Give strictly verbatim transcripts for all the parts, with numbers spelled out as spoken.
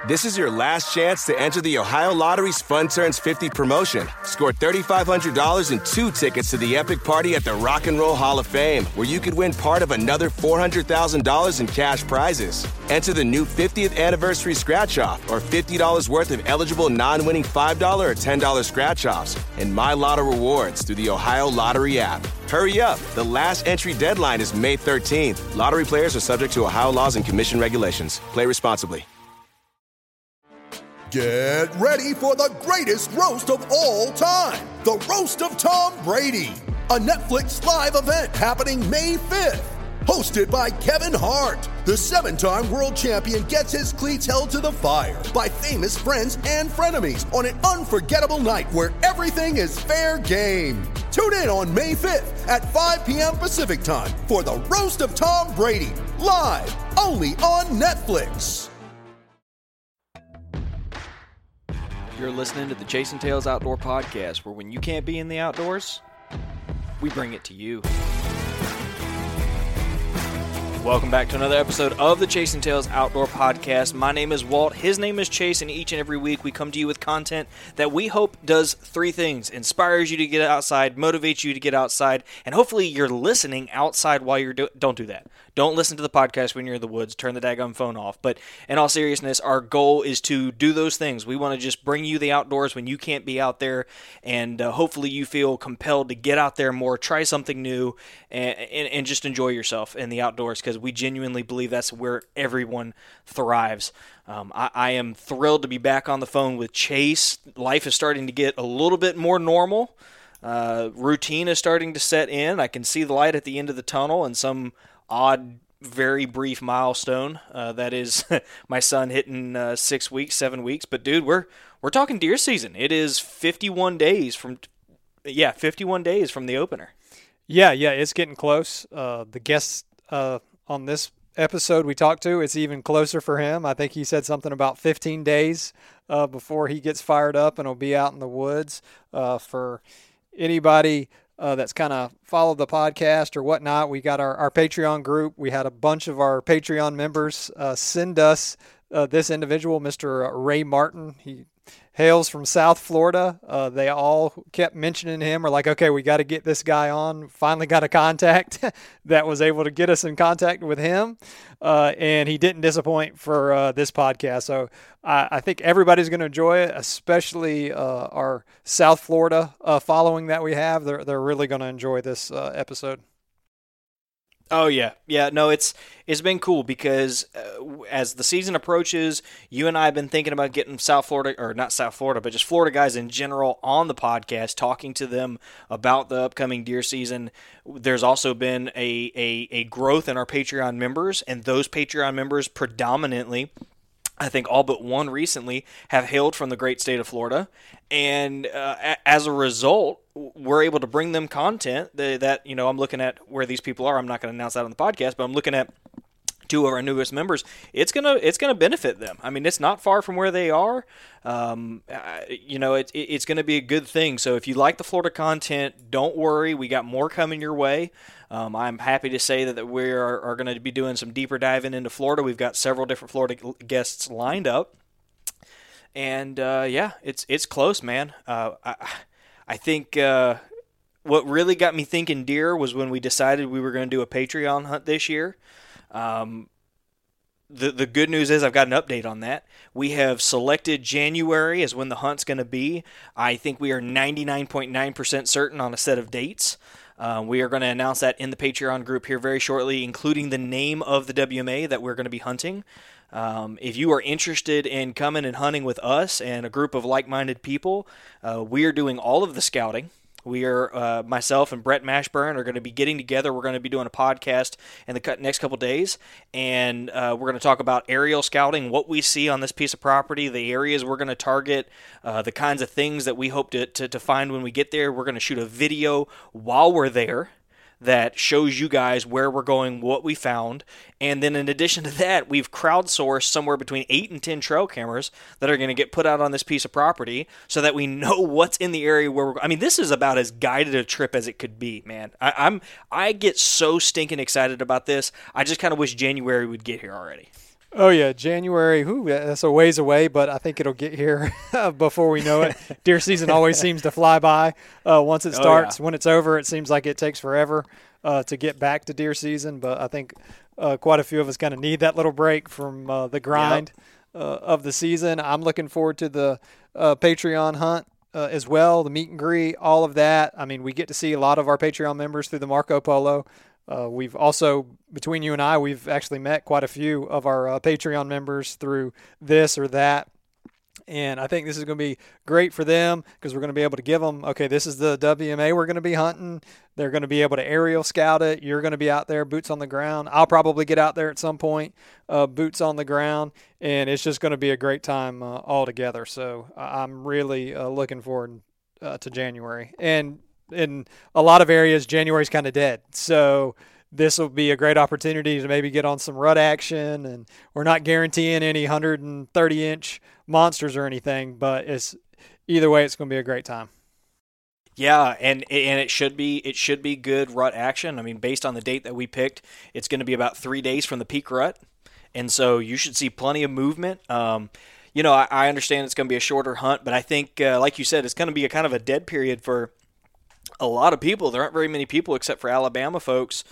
This is your last chance to enter the Ohio Lottery's Fun Turns fifty promotion. Score three thousand five hundred dollars and two tickets to the epic party at the Rock and Roll Hall of Fame, where you could win part of another four hundred thousand dollars in cash prizes. Enter the new fiftieth anniversary scratch-off or fifty dollars worth of eligible non-winning five dollars or ten dollars scratch-offs and My Lotto rewards through the Ohio Lottery app. Hurry up. The last entry deadline is May thirteenth. Lottery players are subject to Ohio laws and commission regulations. Play responsibly. Get ready for the greatest roast of all time, the Roast of Tom Brady, a Netflix live event happening May fifth. Hosted by Kevin Hart, the seven-time world champion gets his cleats held to the fire by famous friends and frenemies on an unforgettable night where everything is fair game. Tune in on May fifth at five p.m. Pacific time for the Roast of Tom Brady, live only on Netflix. You're listening to the Chasing Tales Outdoor Podcast, where when you can't be in the outdoors, we bring it to you. Welcome back to another episode of the Chasing Tales Outdoor Podcast. My name is Walt. His name is Chase, and each and every week we come to you with content that we hope does three things: inspires you to get outside, motivates you to get outside, and hopefully you're listening outside while you're doing. Don't do that. Don't listen to the podcast when you're in the woods. Turn the daggone phone off. But in all seriousness, our goal is to do those things. We want to just bring you the outdoors when you can't be out there, and uh, hopefully you feel compelled to get out there more, try something new, and, and, and just enjoy yourself in the outdoors, because we genuinely believe that's where everyone thrives. Um, I, I am thrilled to be back on the phone with Chase. Life is starting to get a little bit more normal. Uh, routine is starting to set in. I can see the light at the end of the tunnel, and some odd, very brief milestone. Uh, that is my son hitting uh, six weeks, seven weeks. But dude, we're we're talking deer season. It is fifty-one days from, yeah, fifty-one days from the opener. Yeah, yeah, it's getting close. Uh, the guests uh, on this episode we talked to, it's even closer for him. I think he said something about fifteen days uh, before he gets fired up and will be out in the woods. Uh, for anybody Uh, that's kind of followed the podcast or whatnot, we got our, our Patreon group. We had a bunch of our Patreon members uh, send us uh, this individual, Mister Ray Martin. He hails from South Florida. Uh, they all kept mentioning him. We're like, okay, we got to get this guy on. Finally got a contact that was able to get us in contact with him. Uh, and he didn't disappoint for uh, this podcast. So I, I think everybody's going to enjoy it, especially uh, our South Florida uh, following that we have. They're, they're really going to enjoy this uh, episode. Oh yeah, yeah. No, it's it's been cool because uh, as the season approaches, you and I have been thinking about getting South Florida, or not South Florida, but just Florida guys in general on the podcast, talking to them about the upcoming deer season. There's also been a a, a growth in our Patreon members, and those Patreon members predominantly, I think all but one recently, have hailed from the great state of Florida. And uh, a- as a result, we're able to bring them content that, that, you know, I'm looking at where these people are. I'm not going to announce that on the podcast, but I'm looking at two of our newest members. It's going to it's gonna benefit them. I mean, it's not far from where they are. Um, uh, you know, it, it, it's going to be a good thing. So if you like the Florida content, don't worry. We got more coming your way. Um, I'm happy to say that, that we are, are going to be doing some deeper diving into Florida. We've got several different Florida guests lined up. And, uh, yeah, it's it's close, man. Uh, I, I think uh, what really got me thinking deer was when we decided we were going to do a Patreon hunt this year. Um, the the good news is I've got an update on that. We have selected January as when the hunt's going to be. I think we are ninety-nine point nine percent certain on a set of dates. Uh, we are going to announce that in the Patreon group here very shortly, including the name of the W M A that we're going to be hunting. Um, if you are interested in coming and hunting with us and a group of like-minded people, uh, we are doing all of the scouting. We are, uh, myself and Brett Mashburn are going to be getting together. We're going to be doing a podcast in the next couple days, and uh, we're going to talk about aerial scouting, what we see on this piece of property, the areas we're going to target, uh, the kinds of things that we hope to, to, to find when we get there. We're going to shoot a video while we're there that shows you guys where we're going, what we found. And then in addition to that, we've crowdsourced somewhere between eight and ten trail cameras that are going to get put out on this piece of property so that we know what's in the area where we're I mean, this is about as guided a trip as it could be, man. I, I'm I get so stinking excited about this. I just kind of wish January would get here already. Oh, yeah, January, whew, that's a ways away, but I think it'll get here before we know it. Deer season always seems to fly by uh, once it starts. Oh, yeah. When it's over, it seems like it takes forever uh, to get back to deer season, but I think uh, quite a few of us kind of need that little break from uh, the grind yep. uh, of the season. I'm looking forward to the uh, Patreon hunt uh, as well, the meet and greet, all of that. I mean, we get to see a lot of our Patreon members through the Marco Polo. Uh, we've also, between you and I, we've actually met quite a few of our uh, Patreon members through this or that. And I think this is going to be great for them because we're going to be able to give them, okay, this is the W M A we're going to be hunting. They're going to be able to aerial scout it. You're going to be out there, boots on the ground. I'll probably get out there at some point, uh, boots on the ground. And it's just going to be a great time uh, all together. So I'm really uh, looking forward uh, to January. And in a lot of areas, January's kind of dead. So this will be a great opportunity to maybe get on some rut action. And we're not guaranteeing any one hundred thirty inch monsters or anything, but it's either way, it's going to be a great time. Yeah, and and it should be it should be good rut action. I mean, based on the date that we picked, it's going to be about three days from the peak rut, and so you should see plenty of movement. Um, you know, I, I understand it's going to be a shorter hunt, but I think, uh, like you said, it's going to be a kind of a dead period for a lot of people. There aren't very many people except for Alabama folks,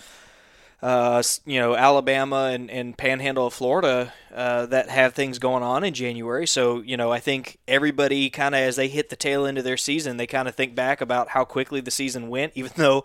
uh, you know, Alabama and, and Panhandle of Florida uh, that have things going on in January. So, you know, I think everybody kind of, as they hit the tail end of their season, they kind of think back about how quickly the season went, even though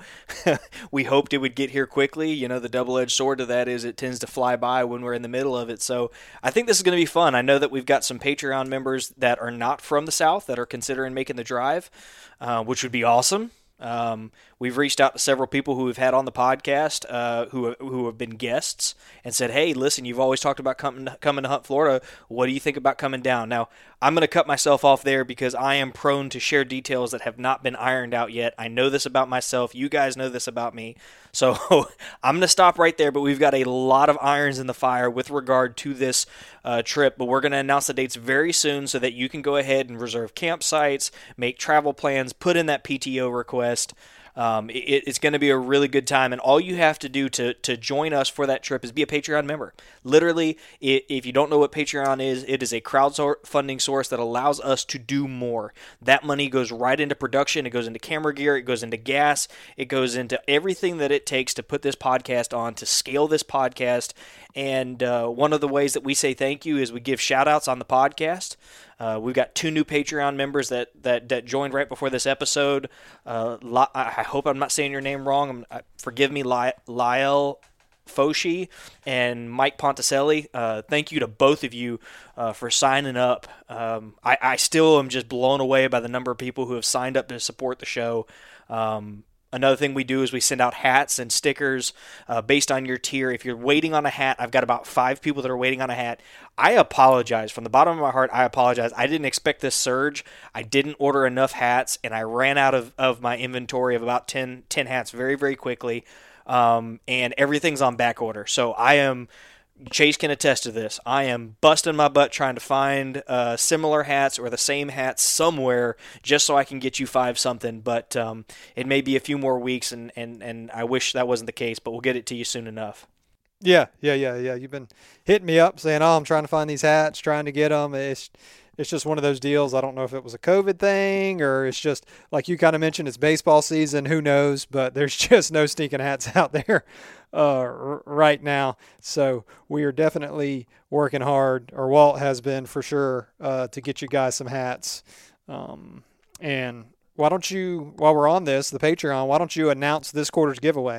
we hoped it would get here quickly. You know, the double-edged sword to that is it tends to fly by when we're in the middle of it. So I think this is going to be fun. I know that we've got some Patreon members that are not from the South that are considering making the drive, uh, which would be awesome. Um, we've reached out to several people who we've had on the podcast, uh, who who have been guests, and said, "Hey, listen, you've always talked about coming coming to Hunt Florida. What do you think about coming down?" Now, I'm going to cut myself off there because I am prone to share details that have not been ironed out yet. I know this about myself. You guys know this about me. So I'm going to stop right there, but we've got a lot of irons in the fire with regard to this uh, trip, but we're going to announce the dates very soon so that you can go ahead and reserve campsites, make travel plans, put in that P T O request. Um, it, it's going to be a really good time, and all you have to do to to join us for that trip is be a Patreon member. Literally, it, if you don't know what Patreon is, it is a crowdfunding source that allows us to do more. That money goes right into production. It goes into camera gear. It goes into gas. It goes into everything that it takes to put this podcast on, to scale this podcast. And uh, one of the ways that we say thank you is we give shout-outs on the podcast. Uh, we've got two new Patreon members that, that, that joined right before this episode. Uh, I hope I'm not saying your name wrong. I'm, forgive me, Lyle Foshi and Mike Ponticelli. Uh, thank you to both of you uh, for signing up. Um, I, I still am just blown away by the number of people who have signed up to support the show. Um, Another thing we do is we send out hats and stickers uh, based on your tier. If you're waiting on a hat, I've got about five people that are waiting on a hat. I apologize. From the bottom of my heart, I apologize. I didn't expect this surge. I didn't order enough hats, and I ran out of, of my inventory of about ten, ten hats very, very quickly, um, and everything's on back order. So I am... Chase can attest to this. I am busting my butt trying to find uh, similar hats or the same hats somewhere just so I can get you five something. But um, it may be a few more weeks, and, and, and I wish that wasn't the case, but we'll get it to you soon enough. Yeah, yeah, yeah, yeah. You've been hitting me up saying, oh, I'm trying to find these hats, trying to get them. It's It's just one of those deals. I don't know if it was a COVID thing or it's just, like you kind of mentioned, it's baseball season. Who knows? But there's just no stinking hats out there uh, r- right now. So we are definitely working hard, or Walt has been for sure, uh, to get you guys some hats. Um, and why don't you, while we're on this, the Patreon, why don't you announce this quarter's giveaway?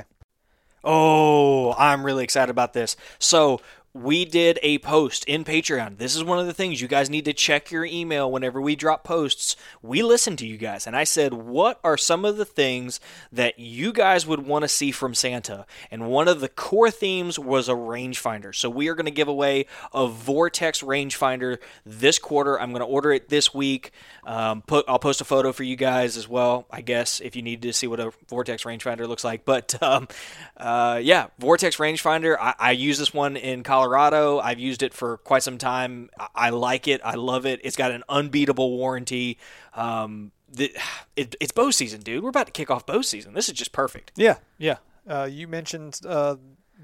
Oh, I'm really excited about this. So we did a post in Patreon. This is one of the things you guys need to check your email whenever we drop posts. We listen to you guys, and I said, what are some of the things that you guys would want to see from Santa? And one of the core themes was a rangefinder. So we are going to give away a Vortex rangefinder this quarter. I'm going to order it this week. Um, put, I'll post a photo for you guys as well, I guess, if you need to see what a Vortex rangefinder looks like. But um, uh, yeah, Vortex rangefinder. I, I use this one in Colorado. Colorado. I've used it for quite some time. I like it. I love it. It's got an unbeatable warranty. Um, the, it, it's bow season, dude. We're about to kick off bow season. This is just perfect. Yeah, yeah. Uh, you mentioned uh,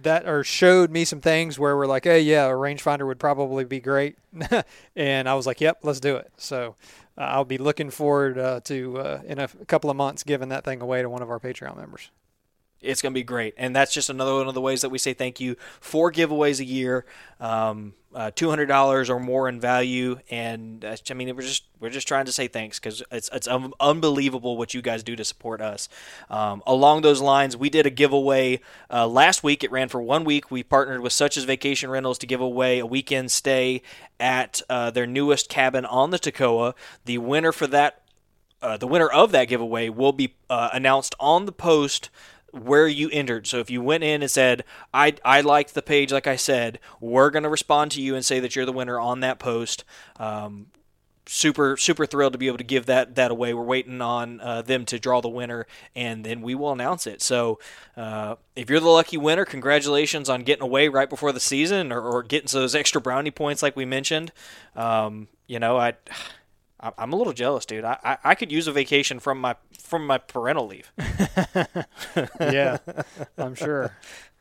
that or showed me some things where we're like, hey, yeah, a rangefinder would probably be great. And I was like, yep, let's do it. So uh, I'll be looking forward uh, to, uh, in a, a couple of months, giving that thing away to one of our Patreon members. It's going to be great. And that's just another one of the ways that we say thank you. Four giveaways a year, um, uh, two hundred dollars or more in value. And uh, I mean, we're just we're just trying to say thanks because it's it's un- unbelievable what you guys do to support us. Um, along those lines, we did a giveaway uh, last week. It ran for one week. We partnered with Such as Vacation Rentals to give away a weekend stay at uh, their newest cabin on the Toccoa. The winner for that, uh, the winner of that giveaway will be uh, announced on the post where you entered. So if you went in and said, I I liked the page, like I said, we're going to respond to you and say that you're the winner on that post. Um, super, super thrilled to be able to give that, that away. We're waiting on uh, them to draw the winner, and then we will announce it. So uh, if you're the lucky winner, congratulations on getting away right before the season or, or getting those extra brownie points like we mentioned. Um, you know, I... I'm a little jealous, dude. I, I, I could use a vacation from my from my parental leave. Yeah, I'm sure.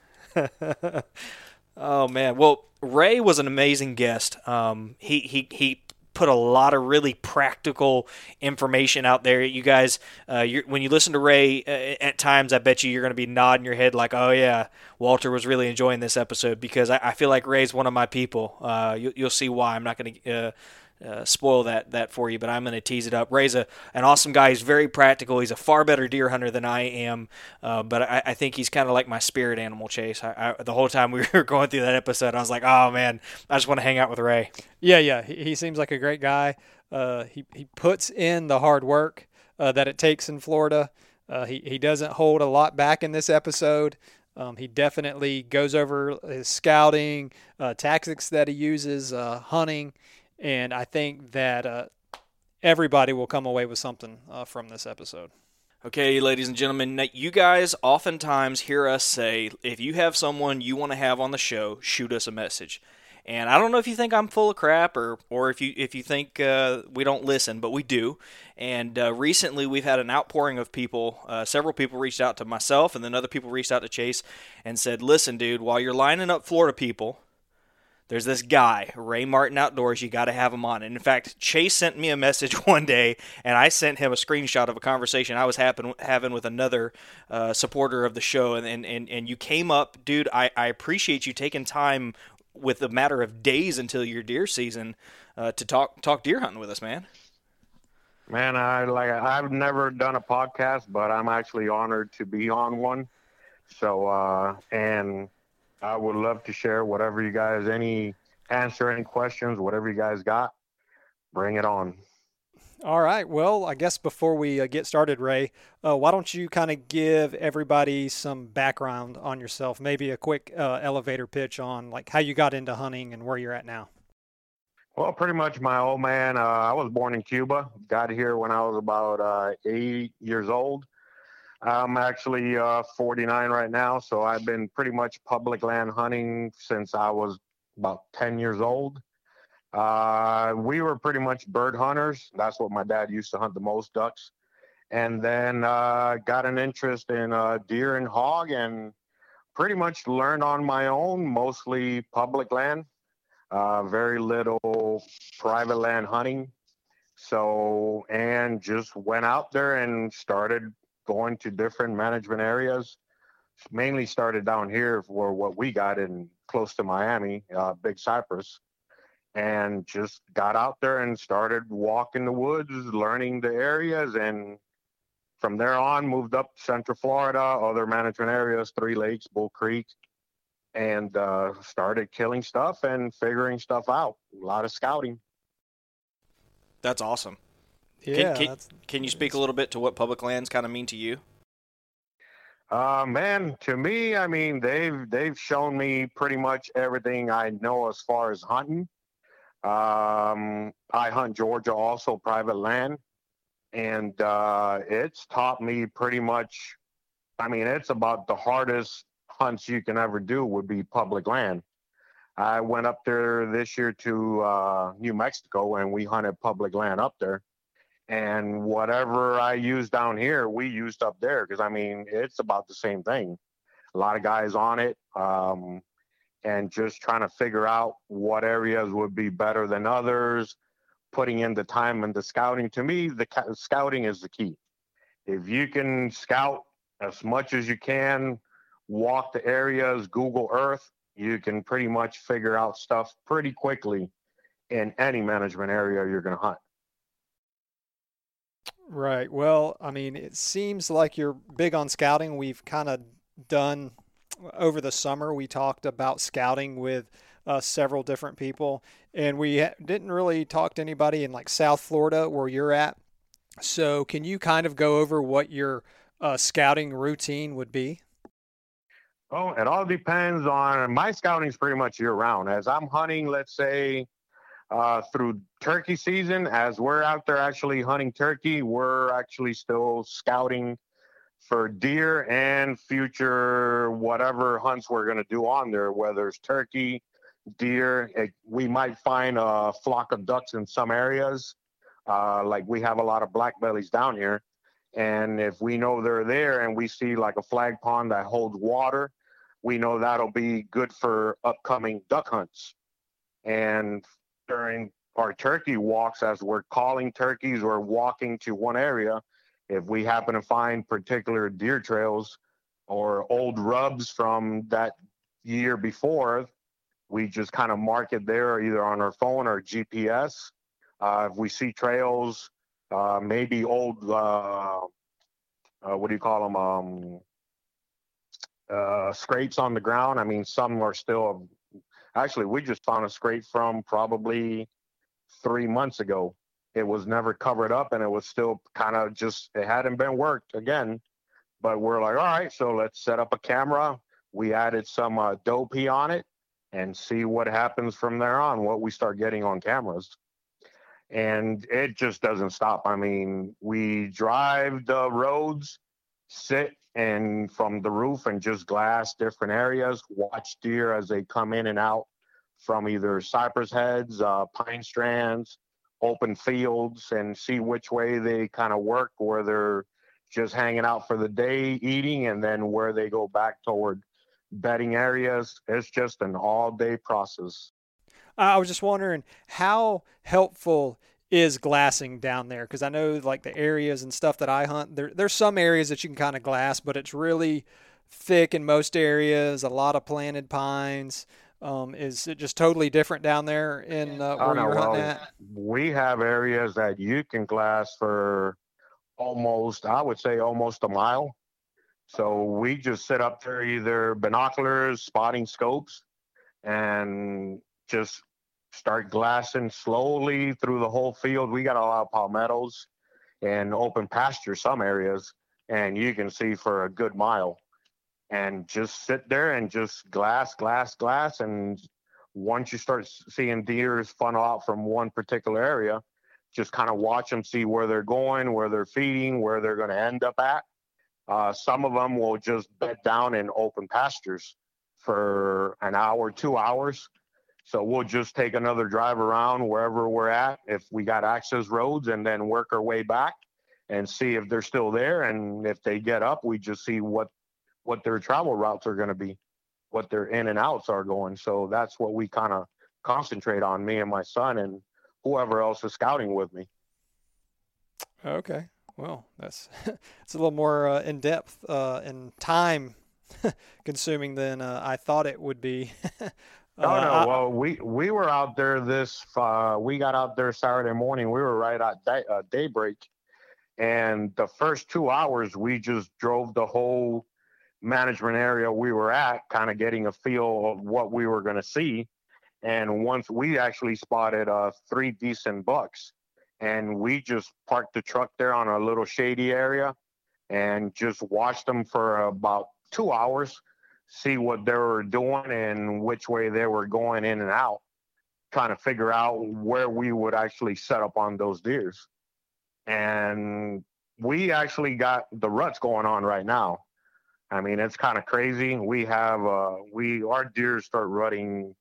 Oh man. Well, Ray was an amazing guest. Um, he he he put a lot of really practical information out there. You guys, uh, you're, when you listen to Ray uh, at times, I bet you you're going to be nodding your head like, "Oh yeah, Walter was really enjoying this episode," because I, I feel like Ray's one of my people. Uh, you, you'll see why. I'm not going to. Uh, Uh, spoil that that for you, but I'm going to tease it up. Ray's a, an awesome guy. He's very practical. He's a far better deer hunter than I am, uh, but I, I think he's kind of like my spirit animal, Chase. I, I, the whole time we were going through that episode, I was like, oh, man, I just want to hang out with Ray. Yeah, yeah. He, he seems like a great guy. Uh, he, he puts in the hard work uh, that it takes in Florida. Uh, he, he doesn't hold a lot back in this episode. Um, he definitely goes over his scouting, uh, tactics that he uses, uh, hunting. And I think that uh, everybody will come away with something uh, from this episode. Okay, ladies and gentlemen, you guys oftentimes hear us say, if you have someone you want to have on the show, shoot us a message. And I don't know if you think I'm full of crap or, or if you if you think uh, we don't listen, but we do. And uh, recently we've had an outpouring of people. Uh, several people reached out to myself, and then other people reached out to Chase and said, listen, dude, while you're lining up Florida people, there's this guy, Ray Martin Outdoors, you got to have him on. And in fact, Chase sent me a message one day, and I sent him a screenshot of a conversation I was happen, having with another uh, supporter of the show. And, and, and you came up, dude, I, I appreciate you taking time with a matter of days until your deer season uh, to talk talk deer hunting with us, man. Man, I like I've never done a podcast, but I'm actually honored to be on one. So, uh, and I would love to share whatever you guys, any answer any questions, whatever you guys got, bring it on. All right. Well, I guess before we uh, get started, Ray, uh, why don't you kind of give everybody some background on yourself, maybe a quick uh, elevator pitch on like how you got into hunting and where you're at now. Well, pretty much my old man, uh, I was born in Cuba, got here when I was about uh, eight years old. I'm actually uh, forty-nine right now, so I've been pretty much public land hunting since I was about ten years old. Uh, we were pretty much bird hunters. That's what my dad used to hunt the most, ducks. And then uh, got an interest in uh, deer and hog and pretty much learned on my own, mostly public land, uh, very little private land hunting. So, and just went out there and started going to different management areas. Mainly started down here for what we got in close to Miami, uh, Big Cypress, and just got out there and started walking the woods, learning the areas, and from there on moved up Central Florida, other management areas, Three Lakes, Bull Creek, and uh, started killing stuff and figuring stuff out. A lot of scouting. That's awesome. Yeah. Can, can, that's, can you speak a little bit to what public lands kind of mean to you? Uh, man, to me, I mean, they've they've shown me pretty much everything I know as far as hunting. Um, I hunt Georgia, also private land, and uh, it's taught me pretty much. I mean, it's about the hardest hunts you can ever do would be public land. I went up there this year to uh, New Mexico, and we hunted public land up there. And whatever I use down here, we used up there because, I mean, it's about the same thing. A lot of guys on it, um, and just trying to figure out what areas would be better than others, putting in the time and the scouting. To me, the ca- scouting is the key. If you can scout as much as you can, walk the areas, Google Earth, you can pretty much figure out stuff pretty quickly in any management area you're going to hunt. Right. Well, I mean, it seems like you're big on scouting. We've kind of done over the summer, we talked about scouting with uh, several different people, and we ha- didn't really talk to anybody in like South Florida where you're at. So, can you kind of go over what your uh, scouting routine would be? Oh, it all depends on my scouting is pretty much year round. As I'm hunting, let's say uh, through turkey season, as we're out there actually hunting turkey, we're actually still scouting for deer and future whatever hunts we're going to do on there, whether it's turkey, deer. It, we might find a flock of ducks in some areas. Uh, like we have a lot of black bellies down here. And if we know they're there and we see like a flag pond that holds water, we know that'll be good for upcoming duck hunts. And during our turkey walks, as we're calling turkeys or walking to one area, if we happen to find particular deer trails or old rubs from that year before, we just kind of mark it there either on our phone or G P S. Uh, if we see trails, uh, maybe old, uh, uh, what do you call them? Um, uh, scrapes on the ground. I mean, some are still, actually, we just found a scrape from probably three months ago. It was never covered up and it was still kind of just, it hadn't been worked again. But we're like, all right, so let's set up a camera. We added some uh, doe pee on it and see what happens from there on, what we start getting on cameras. And it just doesn't stop. I mean, we drive the roads, sit and from the roof and just glass different areas, watch deer as they come in and out from either cypress heads, uh, pine strands, open fields, and see which way they kind of work, where they're just hanging out for the day eating and then where they go back toward bedding areas. It's just an all day process. I was just wondering how helpful is glassing down there? Because I know like the areas and stuff that I hunt, there, there's some areas that you can kind of glass, but it's really thick in most areas, a lot of planted pines. Um, is it just totally different down there in uh, where Oh, no, you're well, hunting at? we have areas that you can glass for almost, I would say almost a mile. So we just sit up there, either binoculars, spotting scopes, and just start glassing slowly through the whole field. We got a lot of palmettos and open pasture, some areas, and you can see for a good mile. And just sit there and just glass, glass, glass. And once you start seeing deers funnel out from one particular area, just kind of watch them, see where they're going, where they're feeding, where they're going to end up at. Uh, some of them will just bed down in open pastures for an hour, two hours. So we'll just take another drive around wherever we're at, if we got access roads, and then work our way back and see if they're still there. And if they get up, we just see what, what their travel routes are going to be, what their in and outs are going. So that's what we kind of concentrate on, me and my son and whoever else is scouting with me. Okay. Well, that's it's a little more uh, in depth uh, and time consuming than uh, I thought it would be. uh, Oh, no. I, Well, we, we were out there this, uh, we got out there Saturday morning. We were right at day, uh, daybreak. And the first two hours, we just drove the whole management area we were at, kind of getting a feel of what we were going to see. And once we actually spotted uh, three decent bucks, and we just parked the truck there on a little shady area and just watched them for about two hours, see what they were doing and which way they were going in and out, trying to figure out where we would actually set up on those deers. And we actually got the ruts going on right now. I mean, it's kind of crazy. We have, uh, we, our deer start rutting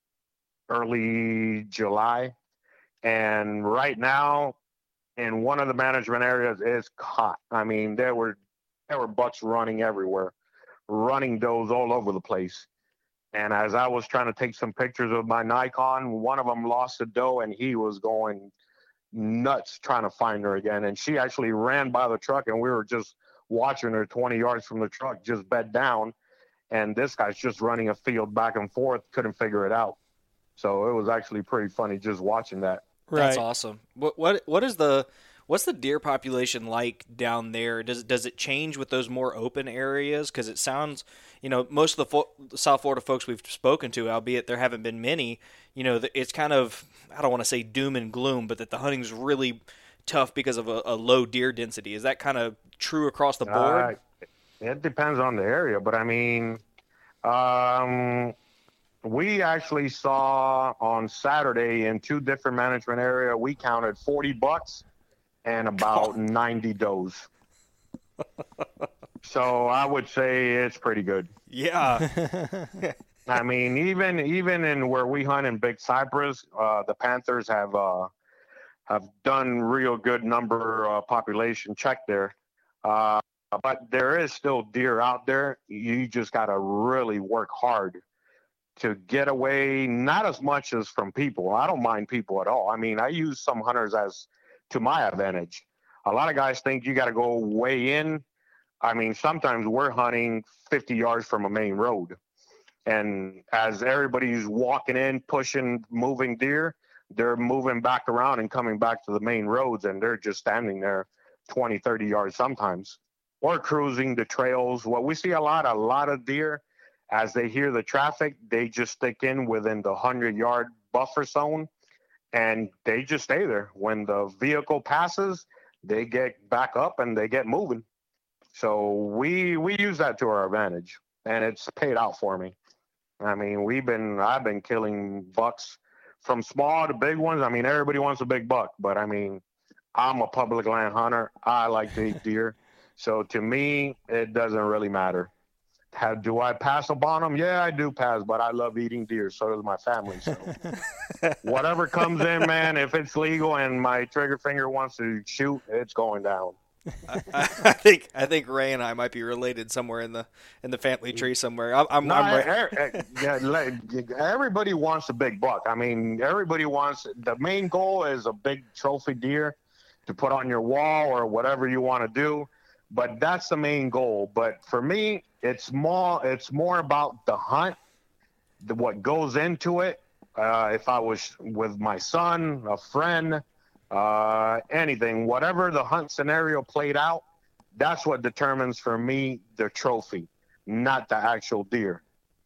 early July. And right now, in one of the management areas, is hot. I mean, there were, there were bucks running everywhere, running does all over the place. And as I was trying to take some pictures with my Nikon, one of them lost a doe, and he was going nuts trying to find her again. And she actually ran by the truck, and we were just watching her twenty yards from the truck, just bed down. And this guy's just running a field back and forth, couldn't figure it out. So it was actually pretty funny just watching that. Right. That's awesome. What what what is the what's the deer population like down there? Does does it change with those more open areas? Because it sounds, you know, most of the fo- South Florida folks we've spoken to, albeit there haven't been many, you know, it's kind of, I don't want to say doom and gloom, but that the hunting's really tough because of a, a low deer density. Is that kind of true across the board? Uh, it depends on the area, but I mean, um, we actually saw on Saturday in two different management area, we counted forty bucks and about ninety does. So I would say it's pretty good. Yeah. I mean, even even in where we hunt in Big Cypress, uh, the Panthers have uh, have done real good number uh, population check there. Uh, but there is still deer out there. You just got to really work hard to get away, not as much as from people. I don't mind people at all. I mean, I use some hunters as to my advantage. A lot of guys think you got to go way in. I mean, sometimes we're hunting fifty yards from a main road. And as everybody's walking in, pushing, moving deer, they're moving back around and coming back to the main roads, and they're just standing there twenty, thirty yards sometimes, or cruising the trails. Well, we see a lot, a lot of deer, as they hear the traffic, they just stick in within the hundred-yard buffer zone, and they just stay there. When the vehicle passes, they get back up and they get moving. So we we use that to our advantage, and it's paid out for me. I mean, we've been I've been killing bucks from small to big ones. I mean, everybody wants a big buck, but I mean, I'm a public land hunter. I like to eat deer. So to me, it doesn't really matter. How, do I pass up on them? Yeah, I do pass, but I love eating deer. So does my family. So whatever comes in, man, if it's legal and my trigger finger wants to shoot, it's going down. I, I think I think Ray and I might be related somewhere in the in the family tree somewhere. I'm, I'm, no, I'm Ray. Yeah, everybody wants a big buck. I mean, everybody wants, the main goal is a big trophy deer to put on your wall or whatever you want to do. But that's the main goal. But for me, it's more it's more about the hunt, the, what goes into it. Uh, if I was with my son, a friend, uh, anything, whatever the hunt scenario played out, that's what determines for me the trophy, not the actual deer.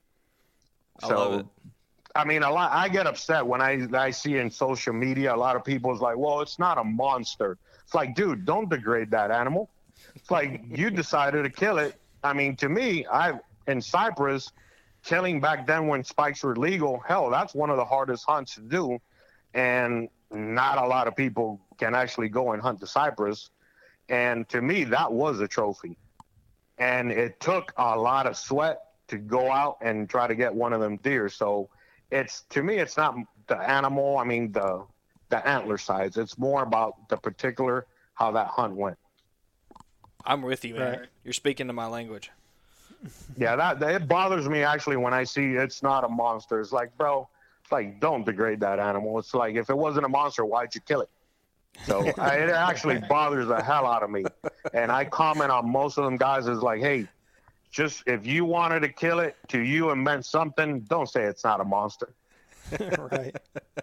I so, love it. I mean, a lot. I get upset when I I see in social media a lot of people's like, well, it's not a monster. It's like, dude, don't degrade that animal. It's like you decided to kill it. I mean, to me, I in Cypress, killing back then when spikes were legal, hell, that's one of the hardest hunts to do. And not a lot of people can actually go and hunt the cypress. And to me, that was a trophy. And it took a lot of sweat to go out and try to get one of them deer. So it's, to me, it's not the animal. I mean, the, the antler size. It's more about the particular, how that hunt went. I'm with you, man. Right. You're speaking to my language. Yeah, that, that it bothers me actually when I see it's not a monster. It's like, bro, it's like, don't degrade that animal. It's like, if it wasn't a monster, why'd you kill it? So I, it actually bothers the hell out of me. And I comment on most of them guys is like, hey, just if you wanted to kill it to you and meant something, don't say it's not a monster. Right.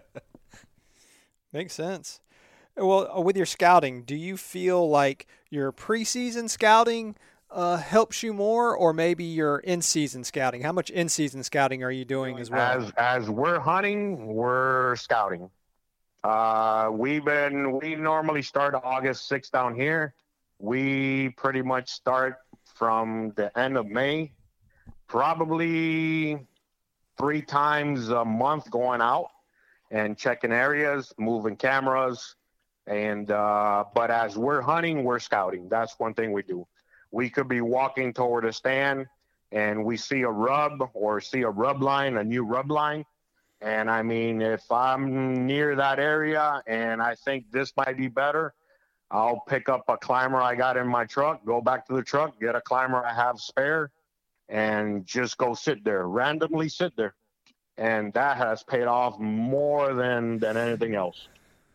Makes sense. Well, with your scouting, do you feel like your preseason scouting uh, helps you more, or maybe your in-season scouting? How much in-season scouting are you doing as well? As as we're hunting, we're scouting. Uh, we've been we normally start August sixth down here. We pretty much start from the end of May, probably three times a month going out and checking areas, moving cameras. And uh, but as we're hunting, we're scouting. That's one thing we do. We could be walking toward a stand and we see a rub or see a rub line, a new rub line. And I mean, if I'm near that area and I think this might be better, I'll pick up a climber I got in my truck, go back to the truck, get a climber I have spare, and just go sit there, randomly sit there. And that has paid off more than, than anything else.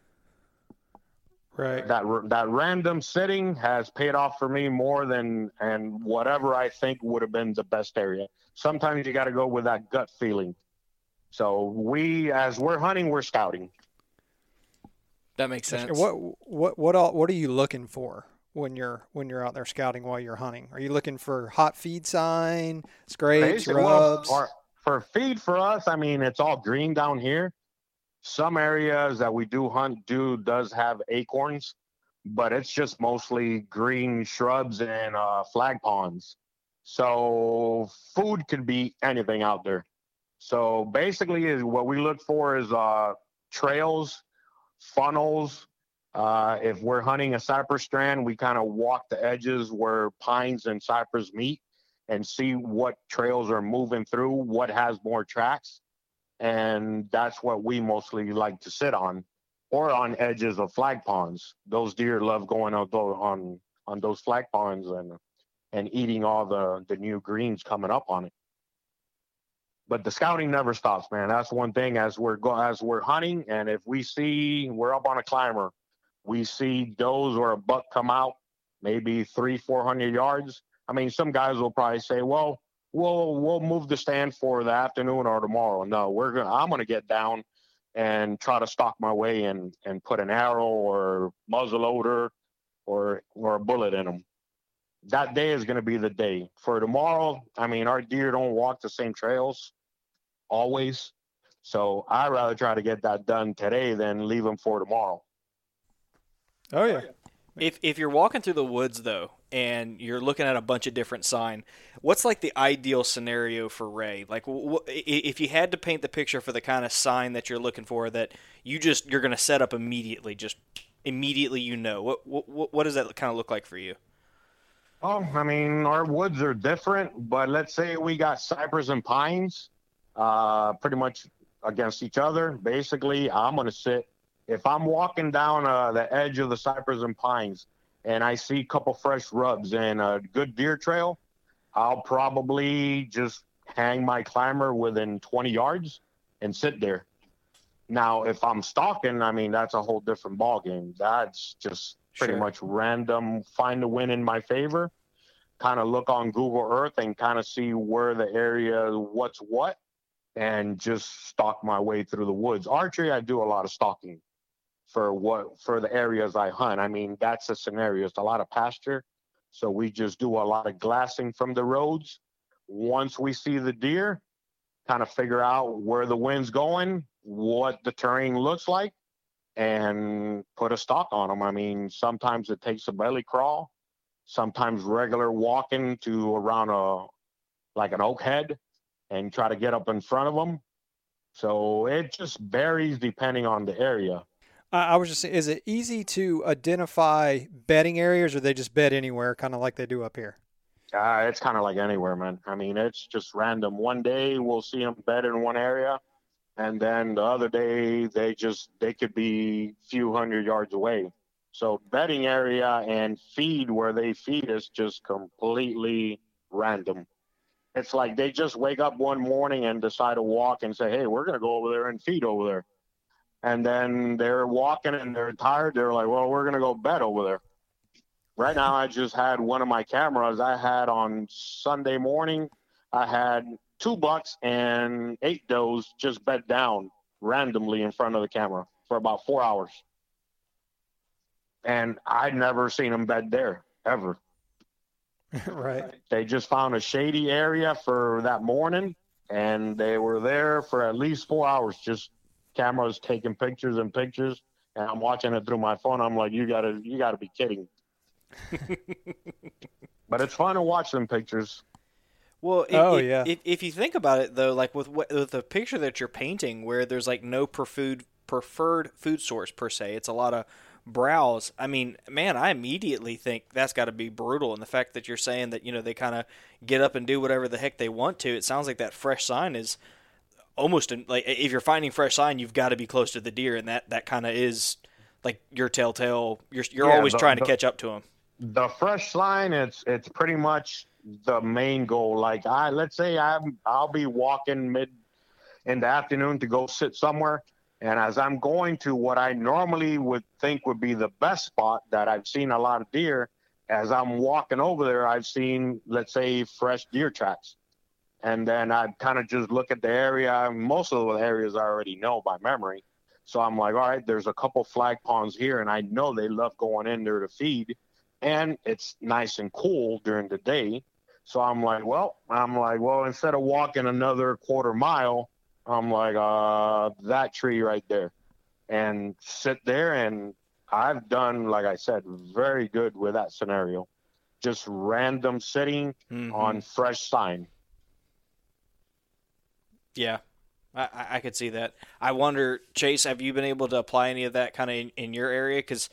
Right. That that random sitting has paid off for me more than and whatever I think would have been the best area. Sometimes you got to go with that gut feeling. So we, as we're hunting, we're scouting. That makes sense. What what what all, what are you looking for when you're when you're out there scouting while you're hunting? Are you looking for hot feed sign, scrapes, Basically, well, rubs? for, for feed for us, I mean, it's all green down here. Some areas that we do hunt do does have acorns, but it's just mostly green shrubs and uh, flag ponds. So food could be anything out there. So basically, is what we look for is uh, trails, funnels. Uh, if we're hunting a cypress strand, we kind of walk the edges where pines and cypress meet and see what trails are moving through, what has more tracks. And that's what we mostly like to sit on, or on edges of flag ponds. Those deer love going on on, on those flag ponds and and eating all the, the new greens coming up on it. But the scouting never stops, man. That's one thing as we're go as we're hunting, and if we see we're up on a climber, we see does or a buck come out, maybe three, four hundred yards. I mean, some guys will probably say, "Well, we'll we'll move the stand for the afternoon or tomorrow." No, we're gonna. I'm gonna get down and try to stalk my way and and put an arrow or muzzle loader or or a bullet in them. That day is gonna be the day. For tomorrow, I mean, our deer don't walk the same trails always, so I'd rather try to get that done today than leave them for tomorrow. Oh yeah. If if you're walking through the woods though, and you're looking at a bunch of different sign, what's like the ideal scenario for Ray? Like, wh- if you had to paint the picture for the kind of sign that you're looking for, that you just you're going to set up immediately, just immediately, you know, what what what does that kind of look like for you? Oh, I mean, our woods are different, but let's say we got cypress and pines, uh, pretty much against each other. Basically, I'm going to sit. If I'm walking down uh, the edge of the cypress and pines and I see a couple fresh rubs and a good deer trail, I'll probably just hang my climber within twenty yards and sit there. Now, if I'm stalking, I mean, that's a whole different ballgame. That's just pretty Sure. much random, find the wind in my favor, kind of look on Google Earth and kind of see where the area, what's what, and just stalk my way through the woods. Archery, I do a lot of stalking. For what for the areas I hunt. I mean, that's a scenario. It's a lot of pasture. So we just do a lot of glassing from the roads. Once we see the deer, kind of figure out where the wind's going, what the terrain looks like, and put a stalk on them. I mean, sometimes it takes a belly crawl, sometimes regular walking to around a like an oak head and try to get up in front of them. So it just varies depending on the area. I was just saying, is it easy to identify bedding areas, or they just bed anywhere, kind of like they do up here? Uh, it's kind of like anywhere, man. I mean, it's just random. One day we'll see them bed in one area, and then the other day they just they could be a few hundred yards away. So bedding area and feed where they feed is just completely random. It's like they just wake up one morning and decide to walk and say, "Hey, we're gonna go over there and feed over there." And then they're walking and they're tired. They're like, "Well, we're going to go bed over there." Right now, I just had one of my cameras I had on Sunday morning. I had two bucks and eight does just bed down randomly in front of the camera for about four hours. And I'd never seen them bed there, ever. Right. They just found a shady area for that morning, and they were there for at least four hours, just cameras taking pictures and pictures, and I'm watching it through my phone. I'm like, you gotta, you gotta be kidding. But it's fun to watch them pictures. Well, if, Oh, if, yeah. if, if you think about it though, like with what, with the picture that you're painting, where there's like no preferred preferred food source per se, it's a lot of browse. I mean, man, I immediately think that's got to be brutal. And the fact that you're saying that, you know, they kind of get up and do whatever the heck they want to, it sounds like that fresh sign is almost in, like if you're finding fresh sign, you've got to be close to the deer, and that, that kind of is like your telltale. You're you're Yeah, always the- trying to the- catch up to them. The fresh sign, it's it's pretty much the main goal. Like I let's say I'm I'll be walking mid in the afternoon to go sit somewhere, and as I'm going to what I normally would think would be the best spot that I've seen a lot of deer, as I'm walking over there, I've seen, let's say, fresh deer tracks. And then I kind of just look at the area. Most of the areas I already know by memory. So I'm like, all right, there's a couple flag ponds here, and I know they love going in there to feed. And it's nice and cool during the day. So I'm like, well, I'm like, well, instead of walking another quarter mile, I'm like, uh, that tree right there. And sit there, and I've done, like I said, very good with that scenario. Just random sitting mm-hmm. on fresh sign. Yeah, I, I could see that. I wonder, Chase, have you been able to apply any of that kind of in, in your area? Because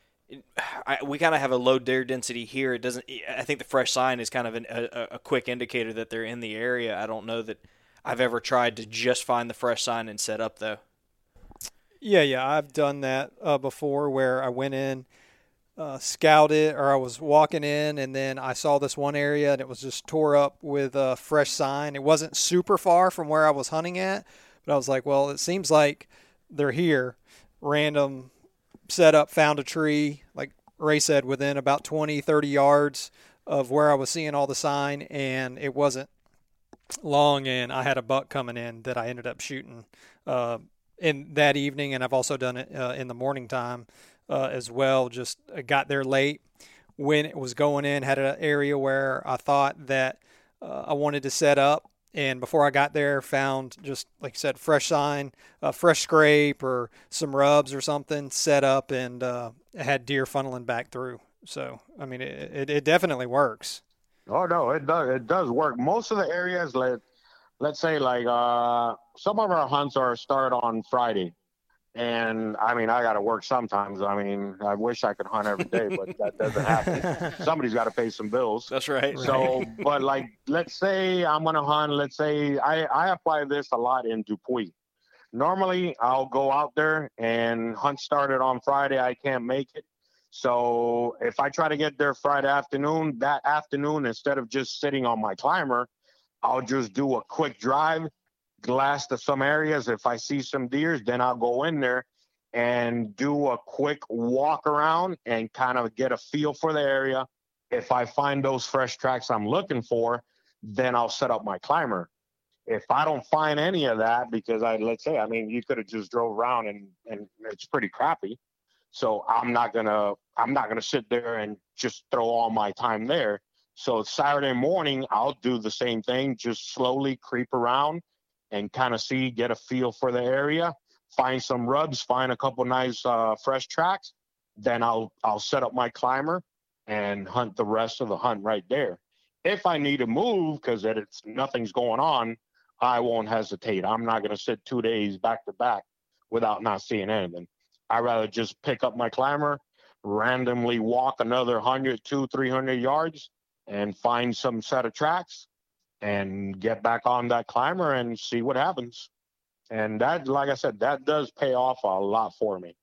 we kind of have a low deer density here. It doesn't. I think the fresh sign is kind of an, a, a quick indicator that they're in the area. I don't know that I've ever tried to just find the fresh sign and set up though. Yeah, yeah, I've done that uh, before where I went in, uh, scouted, or I was walking in, and then I saw this one area, and it was just tore up with a fresh sign. It wasn't super far from where I was hunting at, but I was like, well, it seems like they're here. Random setup, found a tree, like Ray said, within about twenty, thirty yards of where I was seeing all the sign, and it wasn't long, and I had a buck coming in that I ended up shooting uh, in that evening, and I've also done it uh, in the morning time uh, as well. Just got there late when it was going in, had an area where I thought that uh, I wanted to set up, and before I got there, found just, like you said, fresh sign, a fresh scrape or some rubs or something set up, and uh, had deer funneling back through. So, I mean, it, it, it definitely works. Oh, no, it does. It does work. Most of the areas, let, let's say, like, uh, some of our hunts are start on Friday. And, I mean, I got to work sometimes. I mean, I wish I could hunt every day, but that doesn't happen. Somebody's got to pay some bills. That's right. So, but, like, let's say I'm going to hunt. Let's say I, I apply this a lot in Dupuis. Normally, I'll go out there and hunt started on Friday. I can't make it. So if I try to get there Friday afternoon, that afternoon, instead of just sitting on my climber, I'll just do a quick drive, glass to some areas. If I see some deers, then I'll go in there and do a quick walk around and kind of get a feel for the area. If I find those fresh tracks I'm looking for, then I'll set up my climber. If I don't find any of that, because I, let's say, I mean, you could have just drove around and, and it's pretty crappy. So I'm not gonna I'm not gonna sit there and just throw all my time there. So Saturday morning I'll do the same thing, just slowly creep around and kind of see, get a feel for the area, find some rubs, find a couple nice uh, fresh tracks. Then I'll I'll set up my climber and hunt the rest of the hunt right there. If I need to move because it's nothing's going on, I won't hesitate. I'm not gonna sit two days back to back without not seeing anything. I'd rather just pick up my climber, randomly walk another hundred, two, three hundred yards, and find some set of tracks, and get back on that climber and see what happens. And that, like I said, that does pay off a lot for me.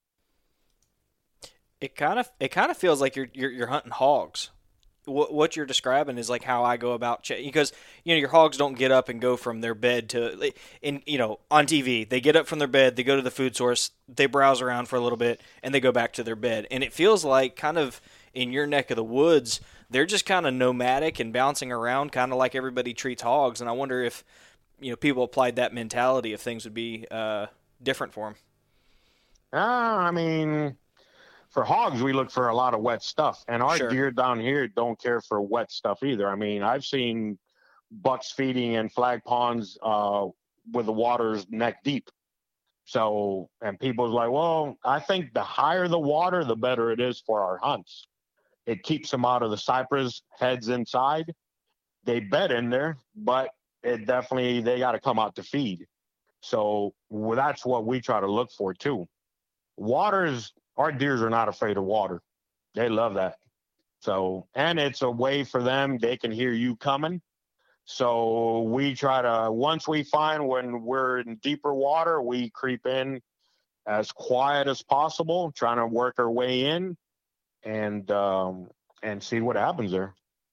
It kind of it kind of feels like you're you're, you're hunting hogs. What what you're describing is like how I go about ch- because you know your hogs don't get up and go from their bed to in you know on T V. They get up from their bed, they go to the food source, they browse around for a little bit, and they go back to their bed. And it feels like kind of in your neck of the woods, they're just kind of nomadic and bouncing around, kind of like everybody treats hogs. And I wonder if you know people applied that mentality, if things would be uh, different for them. Uh, I mean. For hogs, we look for a lot of wet stuff, and our sure. deer down here don't care for wet stuff either. I mean, I've seen bucks feeding in flag ponds uh, with the water's neck deep. So, and people's like, well, I think the higher the water, the better it is for our hunts. It keeps them out of the cypress, heads inside. They bed in there, but it definitely, they got to come out to feed. So well, that's what we try to look for too. Water's Our deers are not afraid of water. They love that. So, and it's a way for them. They can hear you coming. So we try to, once we find when we're in deeper water, we creep in as quiet as possible, trying to work our way in and um, and see what happens there.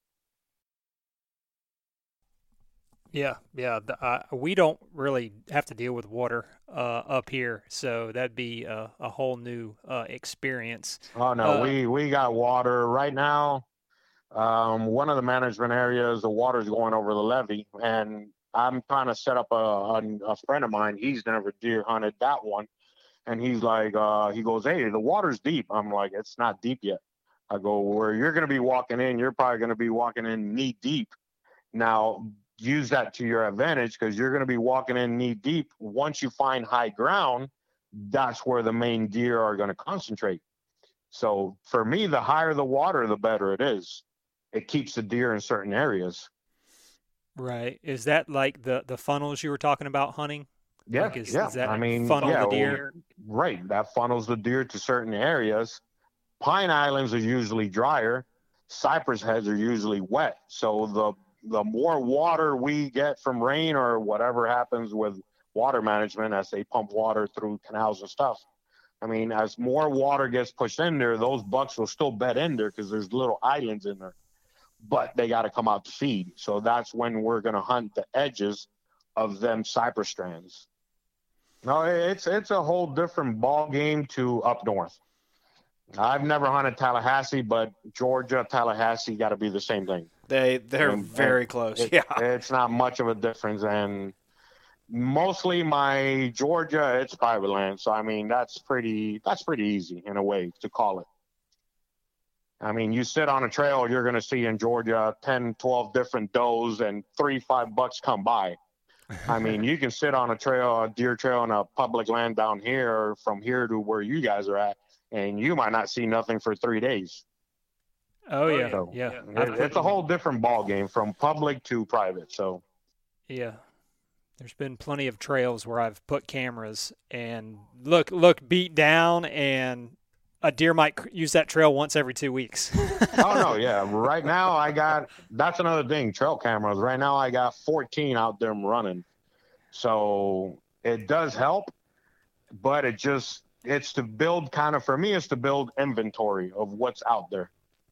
Yeah, yeah. The, uh, we don't really have to deal with water uh, up here, so that'd be a, a whole new uh, experience. Oh no, Uh, we we got water right now. Um, one of the management areas, the water's going over the levee, and I'm trying to set up a, a, a friend of mine. He's never deer hunted that one, and he's like, uh, he goes, "Hey, the water's deep." I'm like, "It's not deep yet." I go, "Where you're going to be walking in, you're probably going to be walking in knee deep." Now, use that to your advantage because you're going to be walking in knee deep. Once you find high ground, that's where the main deer are going to concentrate. So for me, the higher the water, the better it is. It keeps the deer in certain areas. Right. Is that like the, the funnels you were talking about hunting? Yeah, like is, yeah. Is that I mean, funnel yeah, the deer? well, right. That funnels the deer to certain areas. Pine islands are usually drier. Cypress heads are usually wet. So the the more water we get from rain or whatever happens with water management as they pump water through canals and stuff, I mean, as more water gets pushed in there, those bucks will still bed in there because there's little islands in there, but they got to come out to feed. So that's when we're going to hunt the edges of them cypress strands. No, it's it's a whole different ball game to up north. I've never hunted Tallahassee, but Georgia, Tallahassee got to be the same thing. They they're And- very and close. it- Yeah. It's not much of a difference, and mostly my Georgia, it's private land. So I mean, that's pretty that's pretty easy in a way to call it. I mean, you sit on a trail, you're going to see in Georgia ten, twelve different does and three, five bucks come by. I mean, you can sit on a trail, a deer trail on a public land down here from here to where you guys are at, and you might not see nothing for three days. Oh, yeah. So yeah. it- I've put it's a in- whole different ball game from public to private. So Yeah. There's been plenty of trails where I've put cameras and look look beat down, and a deer might c- use that trail once every two weeks. oh no, yeah. Right now I got that's another thing, trail cameras. Right now I got fourteen out there running. So it does help, but it just it's to build kind of for me it's to build inventory of what's out there.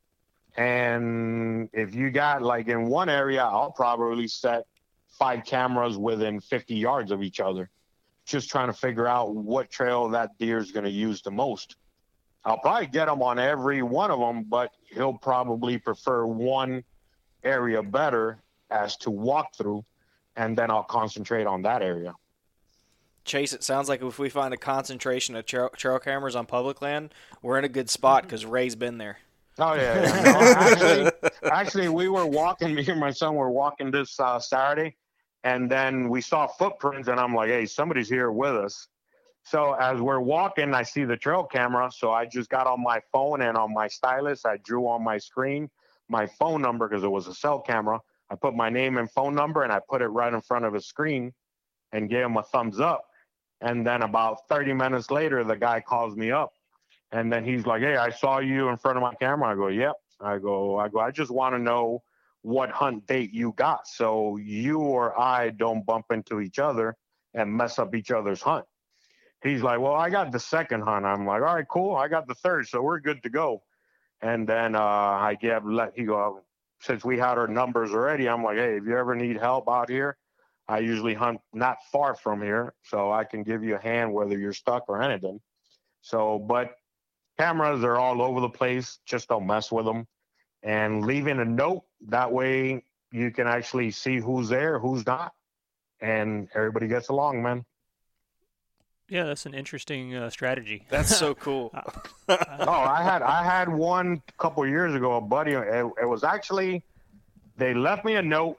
And if you got like in one area, I'll probably set five cameras within fifty yards of each other, just trying to figure out what trail that deer is going to use the most. I'll probably get him on every one of them, but he'll probably prefer one area better as to walk through, and then I'll concentrate on that area. Chase, it sounds like if we find a concentration of trail, trail cameras on public land, we're in a good spot because Ray's been there. Oh, yeah. yeah. No, actually, actually, we were walking, me and my son were walking this uh, Saturday, and then we saw footprints, and I'm like, hey, somebody's here with us. So as we're walking, I see the trail camera, so I just got on my phone and on my stylus, I drew on my screen my phone number because it was a cell camera. I put my name and phone number, and I put it right in front of his screen and gave him a thumbs up. And then about thirty minutes later, the guy calls me up. And then he's like, hey, I saw you in front of my camera. I go, yep. I go, I go, I just want to know what hunt date you got so you or I don't bump into each other and mess up each other's hunt. He's like, well, I got the second hunt. I'm like, all right, cool. I got the third, so we're good to go. And then uh, I get, let he go, since we had our numbers already, I'm like, hey, if you ever need help out here, I usually hunt not far from here, so I can give you a hand whether you're stuck or anything. So, but cameras are all over the place. Just don't mess with them. And leaving a note, that way you can actually see who's there, who's not, and everybody gets along, man. Yeah, that's an interesting uh, strategy. That's so cool. Oh, I had I had one a couple of years ago, a buddy. It, it was actually, they left me a note,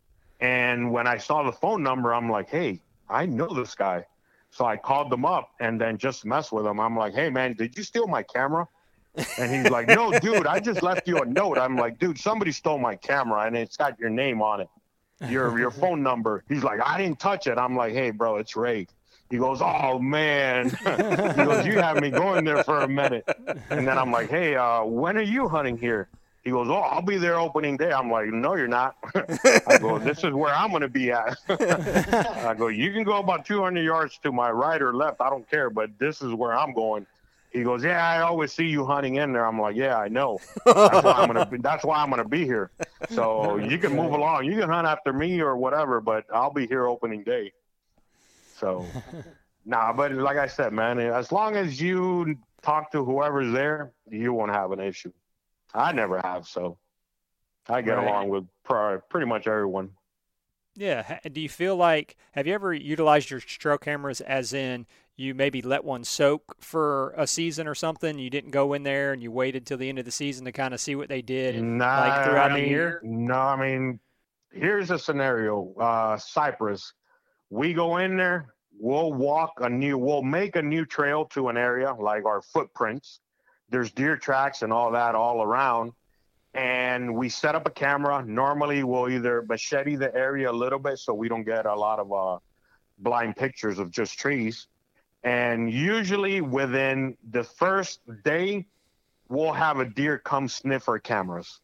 and when I saw the phone number, I'm like, hey, I know this guy. So I called them up and then just messed with him. I'm like, hey, man, did you steal my camera? And he's like, no, dude, I just left you a note. I'm like, dude, somebody stole my camera, and it's got your name on it, your your phone number. He's like, I didn't touch it. I'm like, hey, bro, it's Ray. He goes, oh, man. He goes, you have me going there for a minute. And then I'm like, hey, uh, when are you hunting here? He goes, oh, I'll be there opening day. I'm like, no, you're not. I go, this is where I'm going to be at. I go, you can go about two hundred yards to my right or left. I don't care, but this is where I'm going. He goes, yeah, I always see you hunting in there. I'm like, yeah, I know. That's why I'm gonna be, that's why I'm gonna be here. So you can move along. You can hunt after me or whatever, but I'll be here opening day. So, nah, but like I said, man, as long as you talk to whoever's there, you won't have an issue. I never have, so I get Right. along with pr- pretty much everyone. Yeah. Ha- Do you feel like, have you ever utilized your trail cameras as in you maybe let one soak for a season or something? You didn't go in there and you waited till the end of the season to kind of see what they did Nah, like throughout I the mean, year? No, I mean, here's a scenario. Uh, Cypress, we go in there, we'll walk a new, we'll make a new trail to an area, like our footprints. There's deer tracks and all that all around. And we set up a camera. Normally, we'll either machete the area a little bit so we don't get a lot of uh, blind pictures of just trees. And usually within the first day, we'll have a deer come sniff our cameras.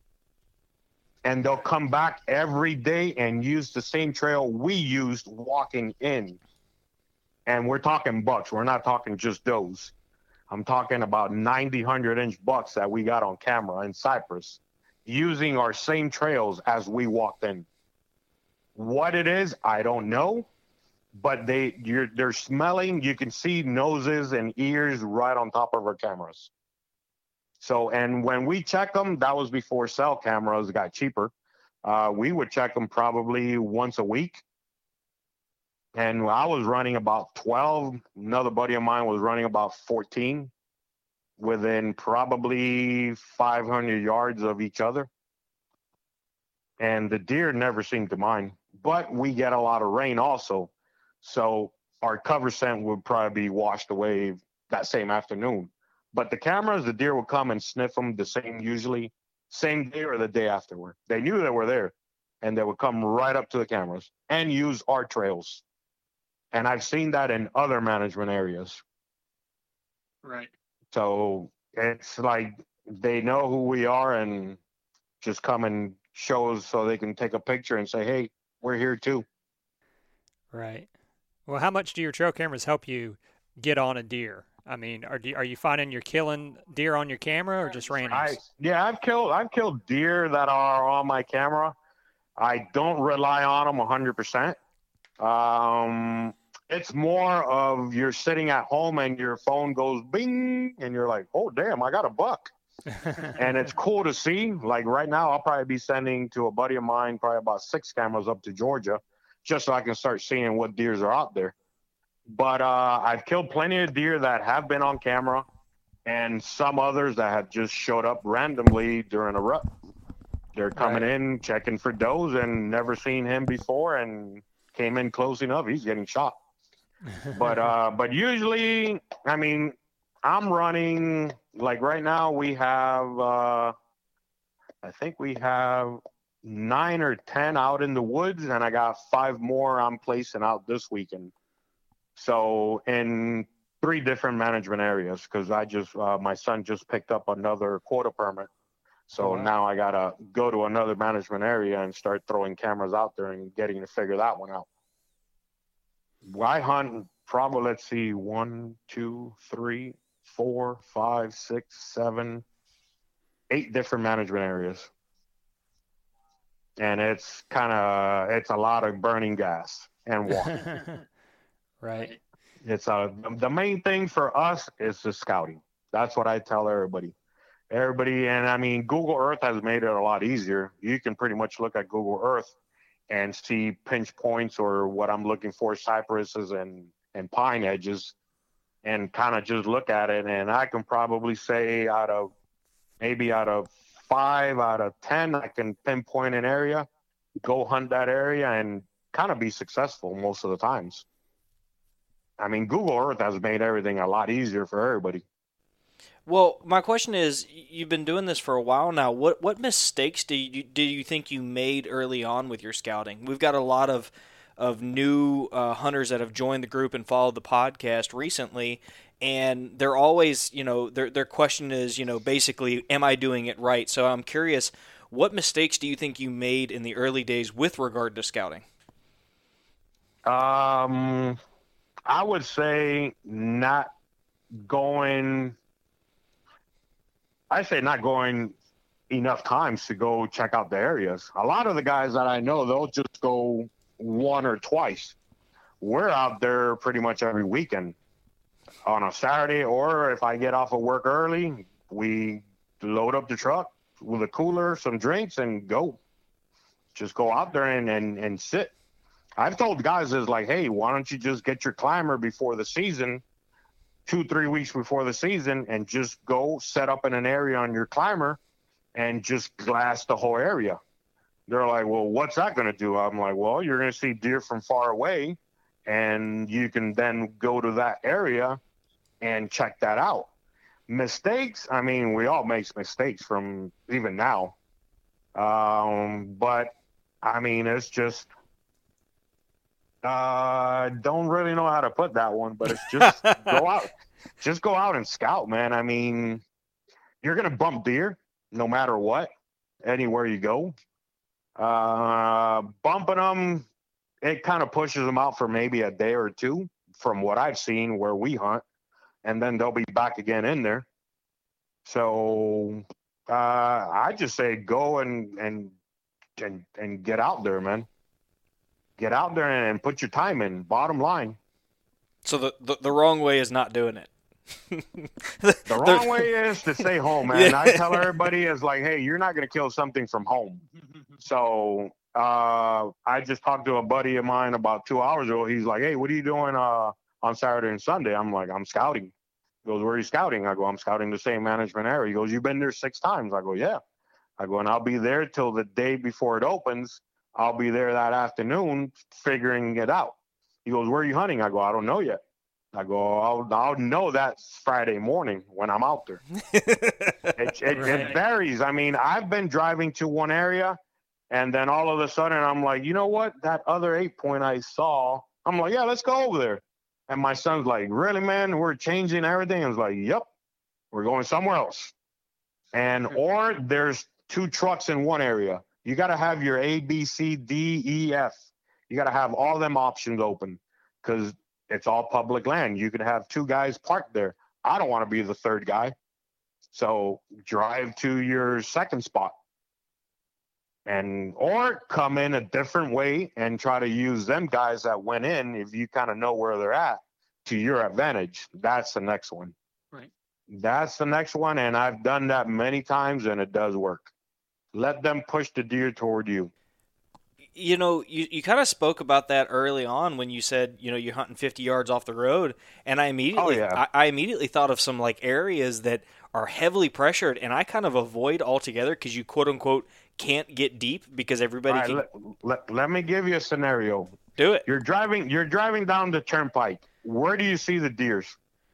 And they'll come back every day and use the same trail we used walking in. And we're talking bucks. We're not talking just does. I'm talking about ninety, one hundred inch bucks that we got on camera in Cypress using our same trails as we walked in. What it is, I don't know, but they you're they're smelling. You can see noses and ears right on top of our cameras. So, and when we check them, that was before cell cameras got cheaper. Uh, we would check them probably once a week. And I was running about twelve. Another buddy of mine was running about fourteen within probably five hundred yards of each other. And the deer never seemed to mind. But we get a lot of rain also. So our cover scent would probably be washed away that same afternoon. But the cameras, the deer would come and sniff them the same, usually same day or the day afterward. They knew they were there, and they would come right up to the cameras and use our trails. And I've seen that in other management areas. Right. So it's like they know who we are and just come and show us so they can take a picture and say, hey, we're here too. Right. Well, how much do your trail cameras help you get on a deer? I mean, are are you finding you're killing deer on your camera or just randoms? I, yeah, I've killed I've killed deer that are on my camera. I don't rely on them one hundred percent. Um, it's more of you're sitting at home and your phone goes bing and you're like, oh, damn, I got a buck. And it's cool to see. Like right now, I'll probably be sending to a buddy of mine probably about six cameras up to Georgia just so I can start seeing what deers are out there. But uh, I've killed plenty of deer that have been on camera and some others that have just showed up randomly during a rut. They're coming Right. in, checking for does and never seen him before and came in close enough. He's getting shot. But uh, but usually, I mean, I'm running, like right now we have, uh, I think we have nine or ten out in the woods, and I got five more I'm placing out this weekend. So in three different management areas, because I just, uh, my son just picked up another quota permit. So Oh, wow. now I got to go to another management area and start throwing cameras out there and getting to figure that one out. I hunt probably, let's see, one, two, three, four, five, six, seven, eight different management areas. And it's kind of, it's a lot of burning gas and water. Right. It's uh, the main thing for us is the scouting. That's what I tell everybody. Everybody, and I mean, Google Earth has made it a lot easier. You can pretty much look at Google Earth and see pinch points or what I'm looking for, cypresses and, and pine edges, and kind of just look at it. And I can probably say out of maybe out of five out of ten, I can pinpoint an area, go hunt that area, and kind of be successful most of the times. I mean, Google Earth has made everything a lot easier for everybody. Well, my question is, you've been doing this for a while now. What what mistakes do you do you think you made early on with your scouting? We've got a lot of of new uh, hunters that have joined the group and followed the podcast recently, and they're always, you know, their their question is, you know, basically, am I doing it right? So I'm curious, what mistakes do you think you made in the early days with regard to scouting? Um, I would say not going, I say not going enough times to go check out the areas. A lot of the guys that I know, they'll just go one or twice. We're out there pretty much every weekend on a Saturday, or if I get off of work early, we load up the truck with a cooler, some drinks, and go. Just go out there and, and, and sit. I've told guys is like, hey, why don't you just get your climber before the season, two, three weeks before the season, and just go set up in an area on your climber and just glass the whole area. They're like, well, what's that going to do? I'm like, well, you're going to see deer from far away, and you can then go to that area and check that out. Mistakes, I mean, we all make mistakes from even now. Um, but, I mean, it's just, uh, don't really know how to put that one, but it's just go out. Just go out and scout, man. I mean, you're going to bump deer no matter what, anywhere you go. Uh, bumping them, it kind of pushes them out for maybe a day or two from what I've seen where we hunt, and then they'll be back again in there. So uh, I just say go and, and and and get out there, man. Get out there and put your time in, bottom line. So the, the, the wrong way is not doing it. The wrong way is to stay home, man. Yeah. I tell everybody is like, hey, you're not going to kill something from home. So uh, I just talked to a buddy of mine about two hours ago. He's like, hey, what are you doing uh, on Saturday and Sunday? I'm like, I'm scouting. He goes, where are you scouting? I go, I'm scouting the same management area. He goes, you've been there six times. I go, yeah. I go, and I'll be there till the day before it opens. I'll be there that afternoon figuring it out. He goes, where are you hunting? I go, I don't know yet. I go, I'll, I'll know that Friday morning when I'm out there. it, it, right. It varies. I mean, I've been driving to one area, and then all of a sudden I'm like, you know what? That other eight point I saw, I'm like, yeah, let's go over there. And my son's like, really, man? We're changing everything? I was like, yep, we're going somewhere else. And or there's two trucks in one area. You got to have your A, B, C, D, E, F. You got to have all them options open because it's all public land. You could have two guys parked there. I don't want to be the third guy. So drive to your second spot and or come in a different way and try to use them guys that went in if you kind of know where they're at to your advantage. That's the next one. Right. That's the next one. And I've done that many times and it does work. Let them push the deer toward you. You know, you, you kind of spoke about that early on when you said, you know, you're hunting fifty yards off the road. And I immediately, oh, yeah. I, I immediately thought of some like areas that are heavily pressured and I kind of avoid altogether because you quote unquote can't get deep because everybody right, can. Let, let, let me give you a scenario. Do it. You're driving, you're driving down the turnpike. Where do you see the deers?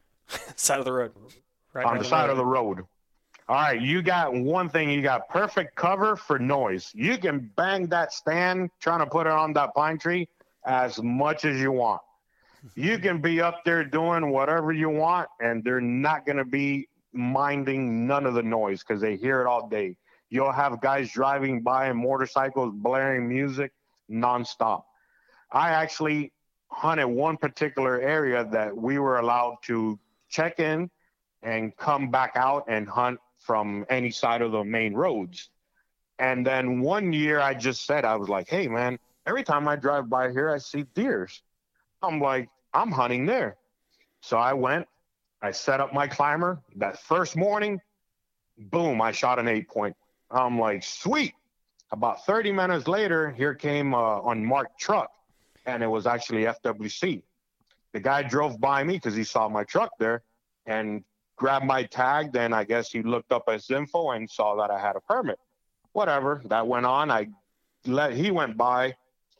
Side of the road. Right on the side of the road. All right, you got one thing. You got perfect cover for noise. You can bang that stand trying to put it on that pine tree as much as you want. You can be up there doing whatever you want, and they're not going to be minding none of the noise because they hear it all day. You'll have guys driving by in motorcycles, blaring music nonstop. I actually hunted one particular area that we were allowed to check in and come back out and hunt from any side of the main roads. And then one year I just said, I was like, hey, man, every time I drive by here, I see deers. I'm like, I'm hunting there. So I went, I set up my climber. That first morning, boom, I shot an eight point. I'm like, sweet. About thirty minutes later, here came a unmarked truck, and it was actually F W C. The guy drove by me because he saw my truck there and grabbed my tag. Then I guess he looked up his info and saw that I had a permit. Whatever, that went on. I let he went by.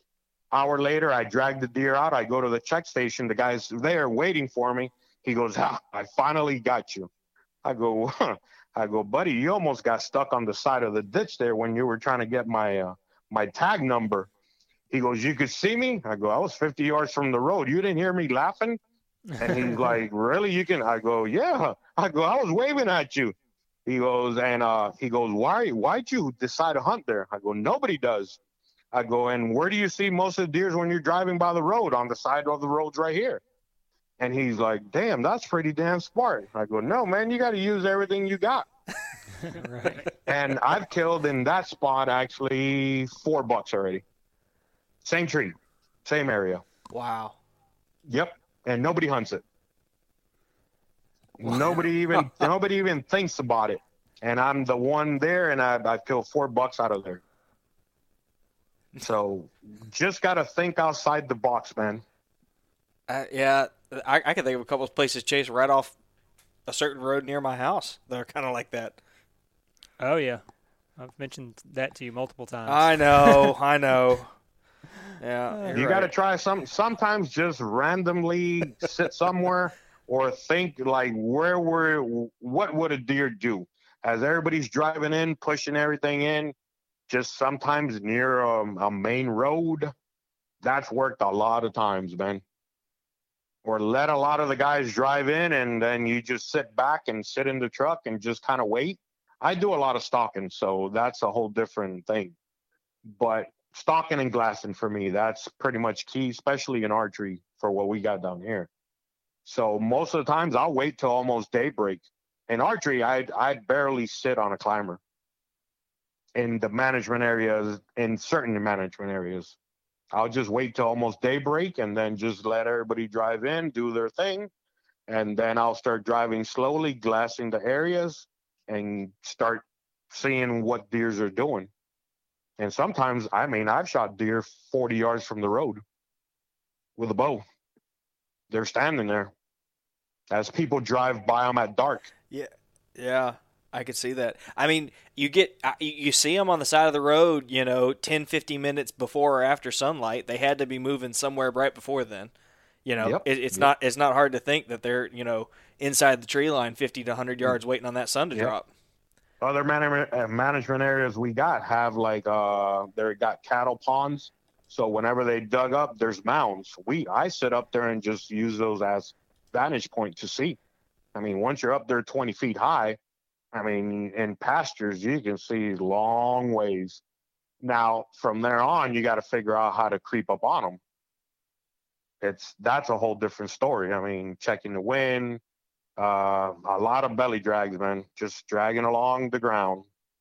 Hour later, I dragged the deer out. I go to the check station. The guy's there waiting for me. He goes, ah, I finally got you. I go, huh. I go, buddy, you almost got stuck on the side of the ditch there when you were trying to get my uh, my tag number. He goes, you could see me? I go, I was fifty yards from the road. You didn't hear me laughing? And he's like, really? You can? I go, yeah. I go, I was waving at you. He goes, and uh, he goes, why, why'd you decide to hunt there? I go, nobody does. I go, and where do you see most of the deers when you're driving by the road? On the side of the roads right here. And he's like, damn, that's pretty damn smart. I go, no, man, you got to use everything you got. Right. And I've killed in that spot actually four bucks already. Same tree, same area. Wow. Yep. And nobody hunts it. Nobody even nobody even thinks about it. And I'm the one there, and I I killed four bucks out of there. So just got to think outside the box, man. Uh, yeah, I, I can think of a couple of places chased right off a certain road near my house that are kind of like that. Oh, yeah. I've mentioned that to you multiple times. I know, I know. Yeah, You you're got to right. try some. Sometimes just randomly sit somewhere or think like, where were, what would a deer do? As everybody's driving in, pushing everything in, just sometimes near a, a main road, that's worked a lot of times, man. Or let a lot of the guys drive in, and then you just sit back and sit in the truck and just kind of wait. I do a lot of stalking, so that's a whole different thing. But stalking and glassing for me, that's pretty much key, especially in archery for what we got down here. So most of the times I'll wait till almost daybreak. In archery, I I barely sit on a climber in the management areas, in certain management areas. I'll just wait till almost daybreak and then just let everybody drive in, do their thing. And then I'll start driving slowly, glassing the areas, and start seeing what deers are doing. And sometimes, I mean, I've shot deer forty yards from the road with a bow. They're standing there as people drive by them at dark. Yeah, yeah, I could see that. I mean, you get uh, you you see them on the side of the road, you know, ten, fifteen minutes before or after sunlight. They had to be moving somewhere right before then. You know, Yep. it, it's Yep. not it's not hard to think that they're, you know, inside the tree line fifty to one hundred yards waiting on that sun to Yep. drop. Other management uh, management areas we got have like uh they got cattle ponds, so whenever they dug up, there's mounds. We I sit up there and just use those as vantage point to see. I mean, once you're up there twenty feet high, I mean, in pastures you can see long ways. Now from there on, you got to figure out how to creep up on them. It's that's a whole different story. I mean, checking the wind. Uh, a lot of belly drags, man, just dragging along the ground.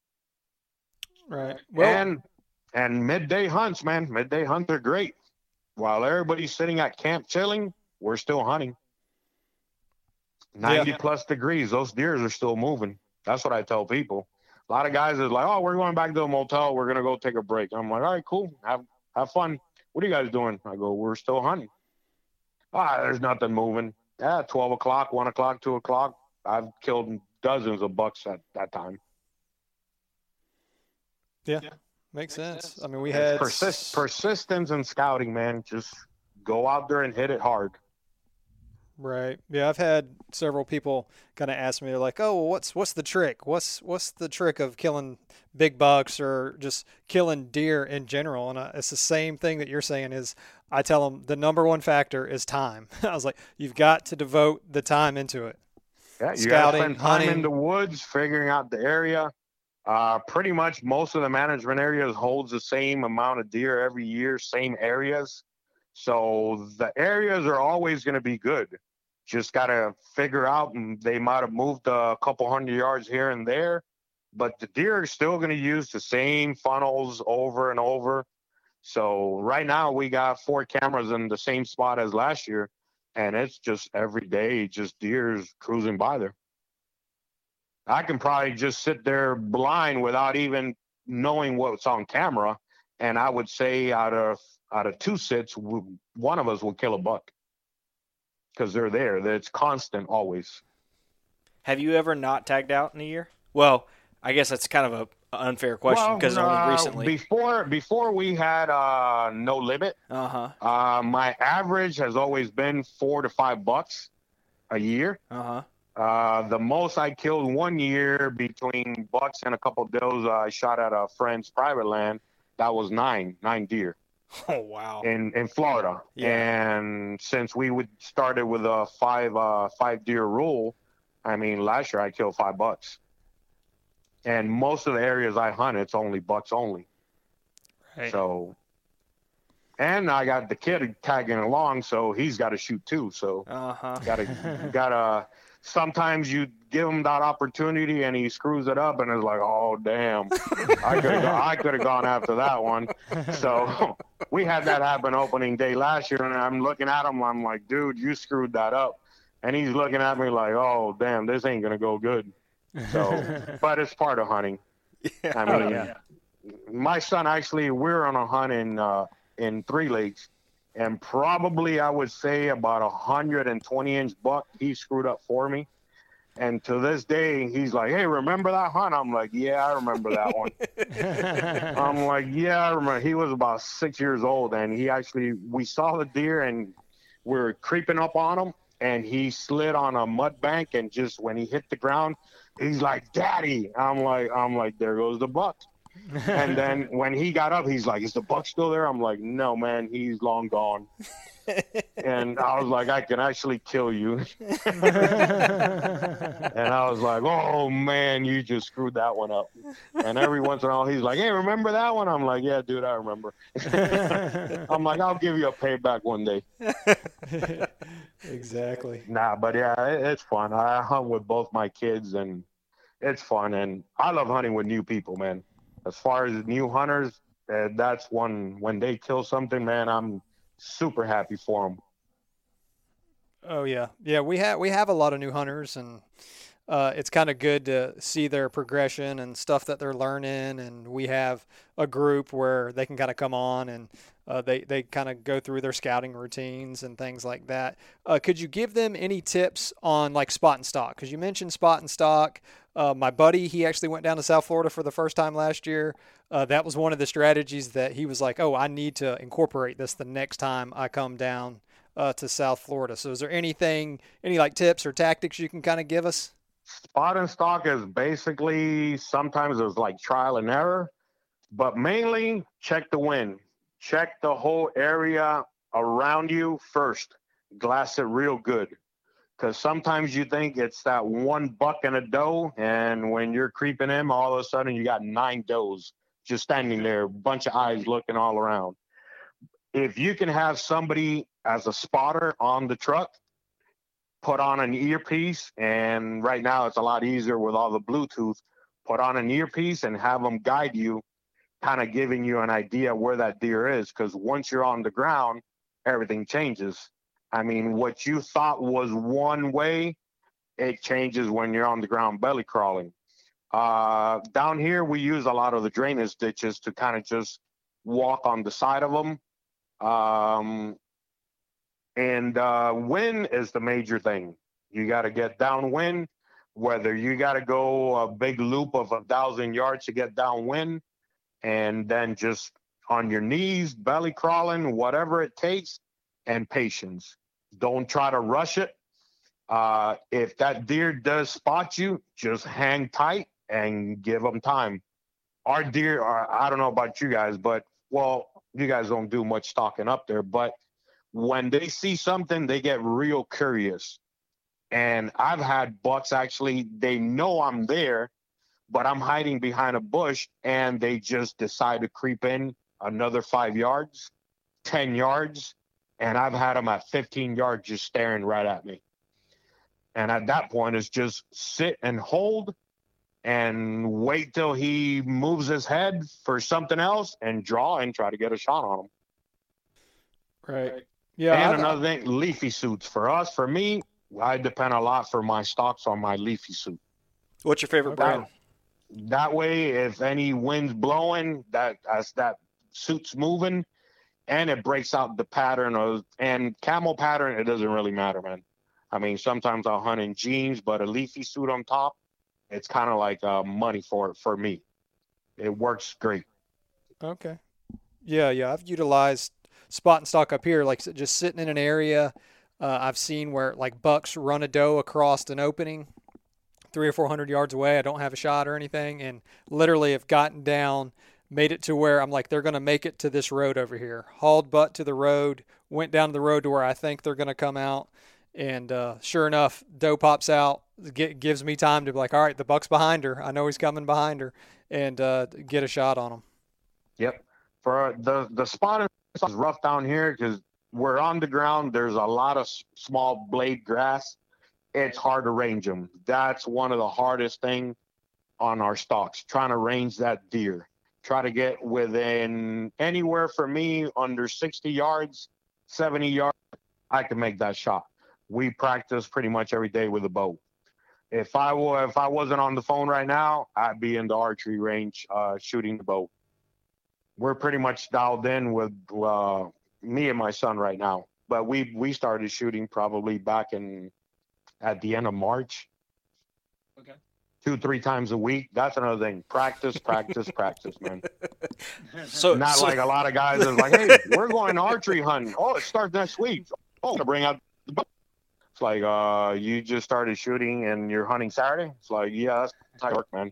Right. Well, and and midday hunts, man, midday hunts are great. While everybody's sitting at camp chilling, we're still hunting. ninety Yeah. plus degrees, those deers are still moving. That's what I tell people. A lot of guys is like, oh, we're going back to the motel. We're gonna go take a break. I'm like, all right, cool. Have have fun. What are you guys doing? I go, we're still hunting. Ah, there's nothing moving. Yeah, twelve o'clock, one o'clock, two o'clock. I've killed dozens of bucks at that time. yeah, makes sense. I mean, we It's had persist, persistence and scouting, man. Just go out there and hit it hard. Right. Yeah, I've had several people kind of ask me, they're like, "Oh, well, what's what's the trick? What's what's the trick of killing big bucks or just killing deer in general?" And I, it's the same thing that you're saying. Is I tell them the number one factor is time. I was like, you've got to devote the time into it. Yeah, you got to Scouting, spend time hunting. in the woods, figuring out the area. Uh, pretty much most of the management areas holds the same amount of deer every year, same areas. So the areas are always going to be good. Just got to figure out, and they might have moved a couple hundred yards here and there, but the deer are still going to use the same funnels over and over. So right now we got four cameras in the same spot as last year, and it's just every day, just deers cruising by there. I can probably just sit there blind without even knowing what's on camera, and I would say out of out of two sits, one of us will kill a buck because they're there. It's constant always. Have you ever not tagged out in a year? Well, I guess that's kind of a an unfair question Well, because uh, only recently. Before before we had uh, no limit, Uh huh. uh, my average has always been four to five bucks a year. Uh huh. Uh, the most I killed one year between bucks and a couple of does uh, I shot at a friend's private land. That was nine, nine deer Oh wow. in, in Florida. Yeah. And since we would started with a five uh, five deer rule, I mean, last year I killed five bucks. And most of the areas I hunt, it's only bucks only. Right. So And I got the kid tagging along, so he's got to shoot too. So Uh-huh. gotta gotta. Sometimes you give him that opportunity and he screws it up, and it's like, oh damn, I could have I could have gone after that one. So we had that happen opening day last year, and I'm looking at him, I'm like, dude, you screwed that up, and he's looking at me like, oh damn, this ain't gonna go good. So, but it's part of hunting. Yeah. I mean, Oh, yeah. my son actually, we're on a hunt in uh, in Three Lakes, and probably I would say about a hundred and twenty inch buck he screwed up for me. And to this day, he's like, "Hey, remember that hunt?" I'm like, "Yeah, I remember that one." I'm like, "Yeah, I remember." He was about six years old, and he actually, we saw the deer, and we were creeping up on him, and he slid on a mud bank, and just when he hit the ground, he's like, "Daddy!" I'm like, "I'm like, there goes the buck." And then when he got up, he's like, "Is the buck still there?" I'm like, "No, man, he's long gone." And I was like, "I can actually kill you." And I was like, "Oh man, you just screwed that one up." And every once in a while, he's like, "Hey, remember that one?" I'm like, "Yeah, dude, I remember." I'm like, "I'll give you a payback one day." Exactly. Nah, but yeah, it, it's fun. I hunt with both my kids, and it's fun. And I love hunting with new people, man. As far as new hunters, uh, that's one, when they kill something, man, I'm super happy for them. Oh yeah, yeah. We have we have a lot of new hunters, and uh, it's kind of good to see their progression and stuff that they're learning. And we have a group where they can kind of come on and uh, they they kind of go through their scouting routines and things like that. Uh, could you give them any tips on like spot and stock? Because you mentioned spot and stock. Uh, my buddy, he actually went down to South Florida for the first time last year. Uh, that was one of the strategies that he was like, "Oh, I need to incorporate this the next time I come down uh, to South Florida." So is there anything, any like tips or tactics you can kind of give us? Spot and stock is basically, sometimes it's like trial and error, but mainly check the wind. Check the whole area around you first. Glass it real good. Because sometimes you think it's that one buck and a doe, and when you're creeping in, all of a sudden you got nine does just standing there, a bunch of eyes looking all around. If you can have somebody as a spotter on the truck, put on an earpiece, and right now it's a lot easier with all the Bluetooth, put on an earpiece and have them guide you, kind of giving you an idea where that deer is, because once you're on the ground, everything changes. I mean, what you thought was one way, it changes when you're on the ground belly crawling. Uh, down here, we use a lot of the drainage ditches to kind of just walk on the side of them. Um, and uh, wind is the major thing. You got to get downwind, whether you got to go a big loop of a thousand yards to get downwind, and then just on your knees, belly crawling, whatever it takes, and patience. Don't try to rush it. Uh, if that deer does spot you, just hang tight and give them time. Our deer are, I don't know about you guys, but, well, you guys don't do much stalking up there, but when they see something, they get real curious. And I've had bucks actually, they know I'm there, but I'm hiding behind a bush, and they just decide to creep in another five yards, ten yards, and I've had them at fifteen yards just staring right at me. And at that point, it's just sit and hold and wait till he moves his head for something else and draw and try to get a shot on him. Right. Yeah. And I, another thing, leafy suits. For us, for me, I depend a lot for my stocks on my leafy suit. What's your favorite brand? That, that way, if any wind's blowing, that as that suit's moving, and it breaks out the pattern of, and camel pattern, it doesn't really matter, man. I mean, sometimes I'll hunt in jeans, but a leafy suit on top, it's kind of like uh, money for for me. It works great. Okay. Yeah, yeah. I've utilized spot and stock up here, like just sitting in an area. Uh, I've seen where like bucks run a doe across an opening three or four hundred yards away. I don't have a shot or anything, and literally have gotten down, made it to where I'm like, they're going to make it to this road over here. Hauled butt to the road, went down to the road to where I think they're going to come out. And uh, sure enough, doe pops out, get, gives me time to be like, all right, the buck's behind her. I know he's coming behind her, and uh, get a shot on him. Yep. For the the spot it's rough down here because we're on the ground. There's a lot of small blade grass. It's hard to range them. That's one of the hardest things on our stalks, trying to range that deer. Try to get within anywhere for me under sixty yards, seventy yards, I can make that shot. We practice pretty much every day with a bow. If I were, if I wasn't on the phone right now, I'd be in the archery range uh, shooting the bow. We're pretty much dialed in with uh, me and my son right now. But we we started shooting probably back in at the end of March. Okay. Two, three times a week. That's another thing. Practice, practice, practice, man. So Not so, like a lot of guys is like, hey, we're going archery hunting. Oh, it starts next week. Oh, to bring out the bow. It's like, uh, you just started shooting and you're hunting Saturday? It's like, yeah, that's how it works, man.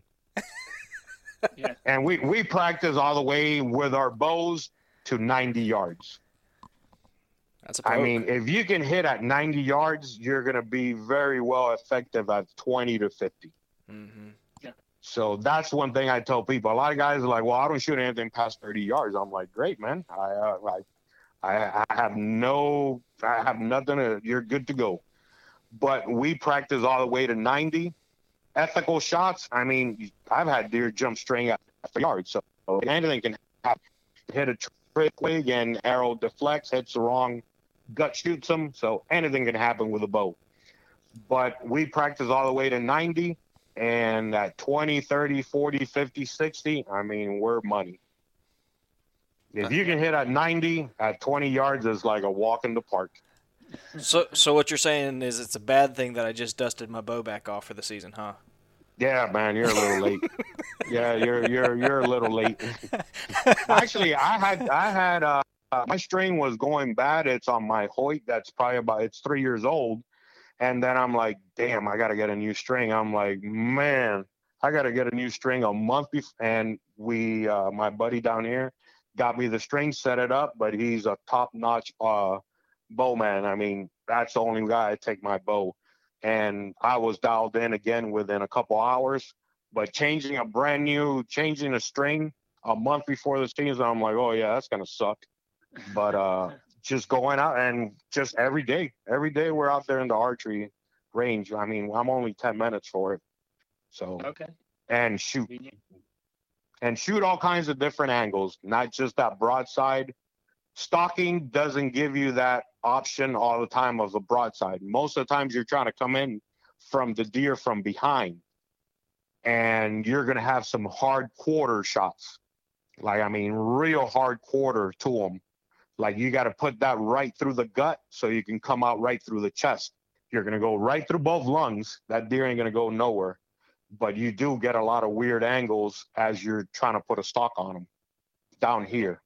Yeah. And we, we practice all the way with our bows to ninety yards. That's a I poke. mean, if you can hit at ninety yards, you're going to be very well effective at twenty to fifty. Mm-hmm. Yeah. So that's one thing I tell people. A lot of guys are like, well, I don't shoot anything past thirty yards. I'm like, great, man. I, uh, I, I, I have no, I have nothing. To, you're good to go. But we practice all the way to ninety. Ethical shots. I mean, I've had deer jump string at yards. So anything can happen. Hit a twig and arrow deflects, hits the wrong gut, shoots them. So anything can happen with a bow. But we practice all the way to ninety. And at twenty, thirty, forty, fifty, sixty, I mean, we're money. If you can hit at ninety, at twenty yards is like a walk in the park. So, so what you're saying is it's a bad thing that I just dusted my bow back off for the season, huh? Yeah, man, you're a little late. Yeah, you're you're you're a little late. Actually, I had I had uh, my string was going bad. It's on my Hoyt. That's probably about it's three years old. And then I'm like, damn, I got to get a new string. I'm like, man, I got to get a new string a month before. And we, uh, my buddy down here got me the string, set it up, but he's a top-notch uh, bowman. I mean, that's the only guy I take my bow. And I was dialed in again within a couple hours. But changing a brand new, changing a string a month before the season, I'm like, oh, yeah, that's going to suck. But, uh, just going out and just every day, every day we're out there in the archery range. I mean, I'm only ten minutes for it. So, Okay. and shoot and shoot all kinds of different angles, not just that broadside. Stalking doesn't give you that option all the time of the broadside. Most of the times you're trying to come in from the deer from behind and you're going to have some hard quarter shots. Like, I mean, real hard quarter to them. Like, you got to put that right through the gut so you can come out right through the chest. You're going to go right through both lungs. That deer ain't going to go nowhere. But you do get a lot of weird angles as you're trying to put a stalk on them down here.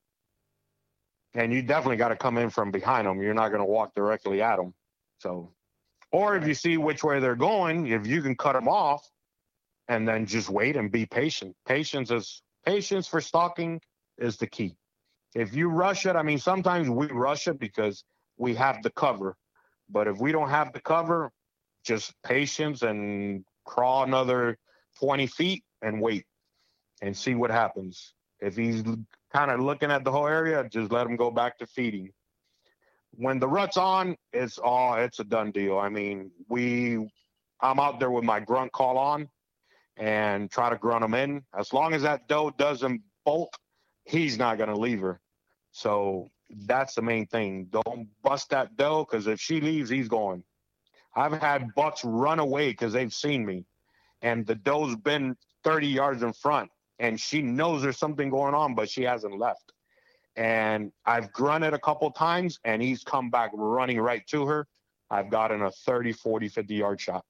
And you definitely got to come in from behind them. You're not going to walk directly at them. So, or if you see which way they're going, if you can cut them off and then just wait and be patient. Patience is patience for stalking is the key. If you rush it, I mean, sometimes we rush it because we have the cover. But if we don't have the cover, just patience and crawl another twenty feet and wait and see what happens. If he's kind of looking at the whole area, just let him go back to feeding. When the rut's on, it's all, it's a done deal. I mean, we, I'm out there with my grunt call on and try to grunt him in. As long as that doe doesn't bolt, he's not going to leave her. So that's the main thing. Don't bust that doe, because if she leaves, he's going. I've had bucks run away because they've seen me, and the doe's been thirty yards in front, and she knows there's something going on, but she hasn't left. And I've grunted a couple times, and he's come back running right to her. I've gotten a thirty, forty, fifty yard shot.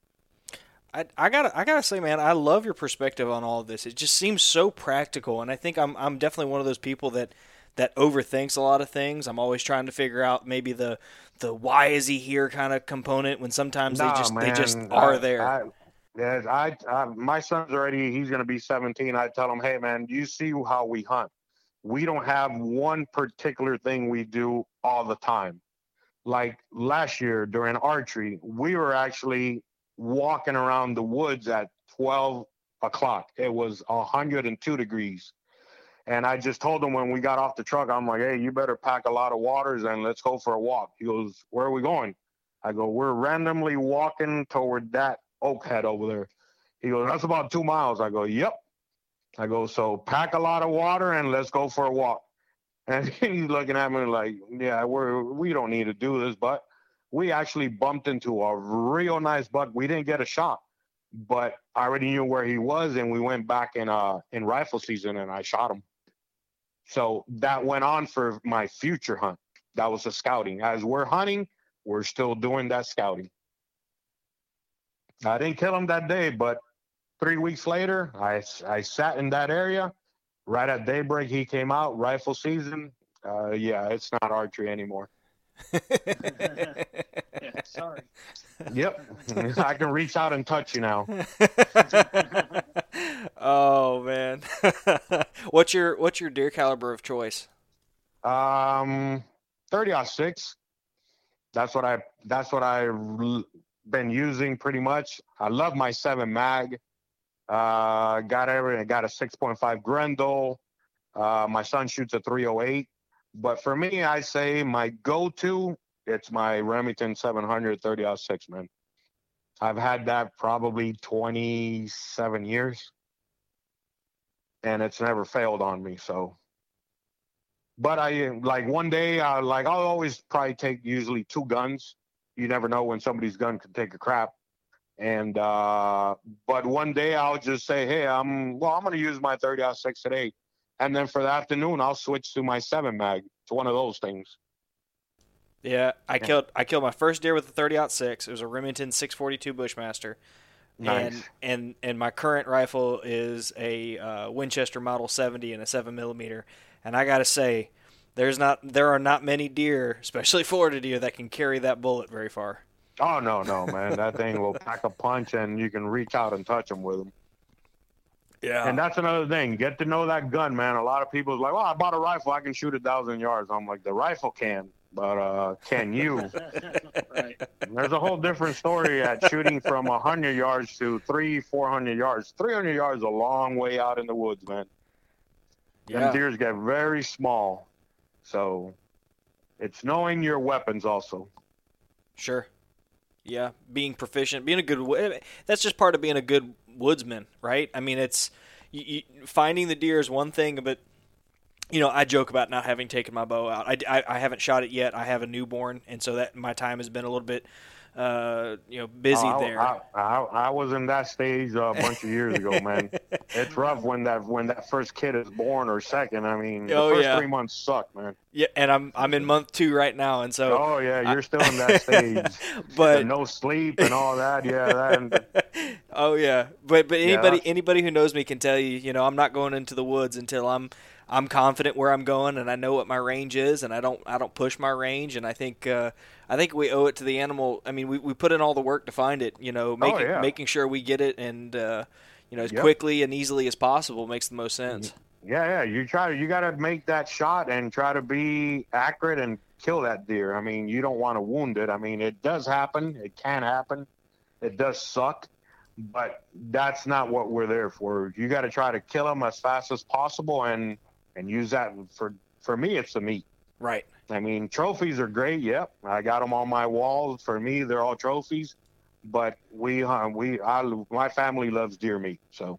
I, I gotta I gotta say, man, I love your perspective on all of this. It just seems so practical, and I think I'm I'm definitely one of those people that that overthinks a lot of things. I'm always trying to figure out maybe the the why is he here kind of component when sometimes Nah, they just man, they just are I, there. I, yeah, I, I my son's already, he's gonna be seventeen. I tell him, hey man, you see how we hunt. We don't have one particular thing we do all the time. Like last year during archery, we were actually walking around the woods at twelve o'clock. It was one hundred two degrees. And I just told him when we got off the truck, I'm like, hey, you better pack a lot of waters and let's go for a walk. He goes, where are we going? I go, we're randomly walking toward that oak head over there. He goes, that's about two miles. I go, yep. I go, so pack a lot of water and let's go for a walk. And he's looking at me like, yeah, we're, we don't need to do this. But we actually bumped into a real nice buck. We didn't get a shot, but I already knew where he was. And we went back in, uh, in rifle season and I shot him. So that went on for my future hunt. That was the scouting. As we're hunting, we're still doing that scouting. I didn't kill him that day, but three weeks later, I, I sat in that area. Right at daybreak, he came out, rifle season. Uh, yeah, it's not archery anymore. Yeah, sorry. Yep. I can reach out and touch you now. Oh, man. What's your what's your deer caliber of choice? Um, thirty aught six. That's what I that's what I've been using pretty much. I love my seven mag. Uh, got everything. Got a six point five Grendel. Uh, my son shoots a three oh eight. But for me, I say my go-to, it's my Remington seven hundred thirty aught six, man. I've had that probably twenty-seven years, and it's never failed on me. So, but I like one day, I like I'll always probably take usually two guns. You never know when somebody's gun can take a crap. And uh, but one day I'll just say, hey, I'm well, I'm gonna use my thirty aught six today, and then for the afternoon I'll switch to my seven mag. It's one of those things. Yeah, I killed I killed my first deer with a thirty aught six. It was a Remington six forty-two Bushmaster. Nice. And and and my current rifle is a uh, Winchester Model seventy and a seven millimeter. And I got to say, there's not there are not many deer, especially Florida deer, that can carry that bullet very far. Oh no, no, man, that thing will pack a punch, and you can reach out and touch them with them. Yeah. And that's another thing. Get to know that gun, man. A lot of people is like, well, I bought a rifle, I can shoot a thousand yards. I'm like, the rifle can. But uh, can you? Right. There's a whole different story at shooting from one hundred yards to three, four hundred yards. three hundred yards is a long way out in the woods, man. Yeah. Them deers get very small. So it's knowing your weapons also. Sure. Yeah, being proficient, being a good – that's just part of being a good woodsman, right? I mean, it's you, you, finding the deer is one thing, but – you know, I joke about not having taken my bow out. I, I, I haven't shot it yet. I have a newborn, and so that my time has been a little bit, uh, you know, busy oh, I, there. I, I, I was in that stage a bunch of years ago, man. It's rough when that when that first kid is born or second. I mean, the oh, first yeah. three months suck, man. Yeah, and I'm I'm in month two right now, and so. Oh yeah, you're I, still in that stage. But and no sleep and all that. Yeah. That, and, oh yeah, but but anybody yeah. anybody who knows me can tell you, you know, I'm not going into the woods until I'm. I'm confident where I'm going, and I know what my range is, and I don't I don't push my range. And I think uh, I think we owe it to the animal. I mean, we, we put in all the work to find it. You know, making oh, yeah. making sure we get it, and uh, you know, as yep. quickly and easily as possible makes the most sense. Yeah, yeah. You try to you got to make that shot and try to be accurate and kill that deer. I mean, you don't want to wound it. I mean, it does happen. It can happen. It does suck. But that's not what we're there for. You got to try to kill them as fast as possible and. And use that for for me. It's the meat, right? I mean, trophies are great. Yep, I got them on my walls. For me, they're all trophies. But we, uh, we, I, my family loves deer meat. So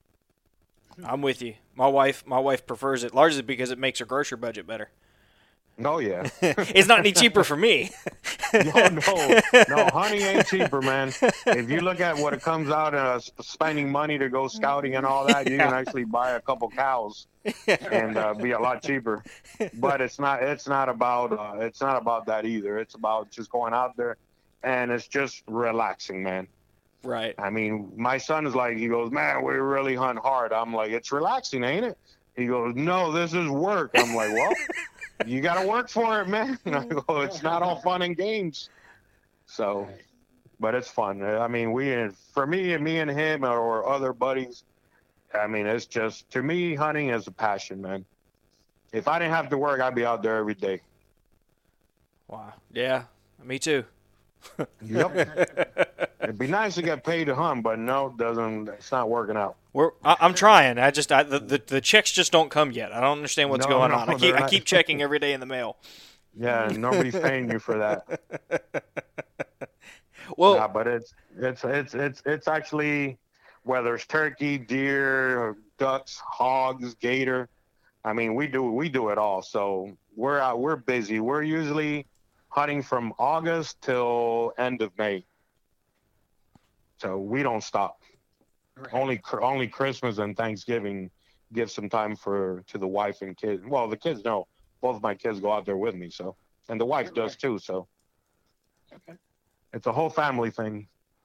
I'm with you. My wife, my wife prefers it largely because it makes her grocery budget better. Oh yeah, it's not any cheaper for me. no, no, no, honey ain't cheaper, man. If you look at what it comes out uh, spending money to go scouting and all that, you yeah. can actually buy a couple cows and uh, be a lot cheaper. But it's not. It's not about. Uh, it's not about that either. It's about just going out there, and it's just relaxing, man. Right. I mean, my son is like, he goes, man, we really hunt hard. I'm like, it's relaxing, ain't it? He goes, no, this is work. I'm like, well. You got to work for it, man. I go, it's not all fun and games. So, but it's fun. I mean, we, for me and me and him or other buddies, I mean, it's just, to me, hunting is a passion, man. If I didn't have to work, I'd be out there every day. Wow. Yeah, me too. Yep. It'd be nice to get paid to hunt, but no, doesn't. It's not working out. We're, I, I'm trying. I just I, the, the the checks just don't come yet. I don't understand what's No, going no, on. I keep they're I not. keep checking every day in the mail. Yeah, nobody's paying you for that. Well, Nah, but it's it's it's it's it's actually whether it's turkey, deer, ducks, hogs, gator. I mean, we do we do it all. So we're out. We're busy. We're usually hunting from August till end of May. So we don't stop. Right. Only only Christmas and Thanksgiving give some time for to the wife and kids. Well, the kids know. Both of my kids go out there with me. So, and the wife Right. does too. So Okay. it's a whole family thing.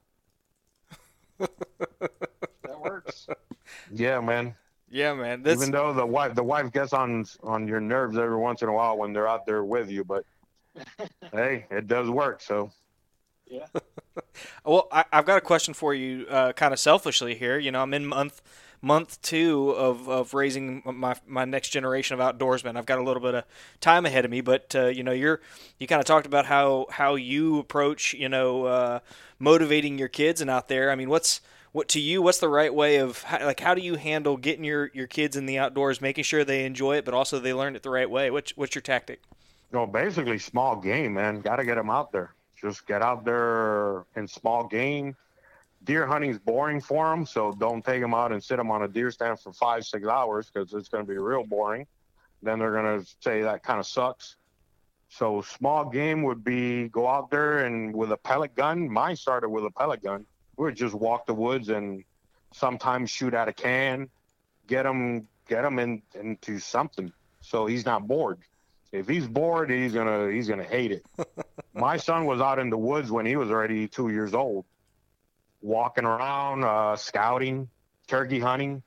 That works. Yeah, man. yeah, man. That's, Even though the wife the wife gets on on your nerves every once in a while when they're out there with you, but hey, it does work. So Yeah. well, I, I've got a question for you, uh, kind of selfishly here. You know, I'm in month month two of, of raising my my next generation of outdoorsmen. I've got a little bit of time ahead of me, but uh, you know, you're you kind of talked about how how you approach, you know, uh, motivating your kids and out there. I mean, what's what to you? What's the right way of how, like how do you handle getting your, your kids in the outdoors, making sure they enjoy it, but also they learn it the right way? What's what's your tactic? no, basically small game, man. Got to get them out there. Just get out there in small game. Deer hunting's boring for them, so don't take them out and sit them on a deer stand for five, six hours because it's going to be real boring. Then they're going to say that kind of sucks. So small game would be go out there and with a pellet gun. Mine started with a pellet gun. We would just walk the woods and sometimes shoot at a can, get them, get them in, into something so he's not bored. If he's bored, he's gonna he's gonna hate it. My son was out in the woods when he was already two years old, walking around, uh, scouting, turkey hunting,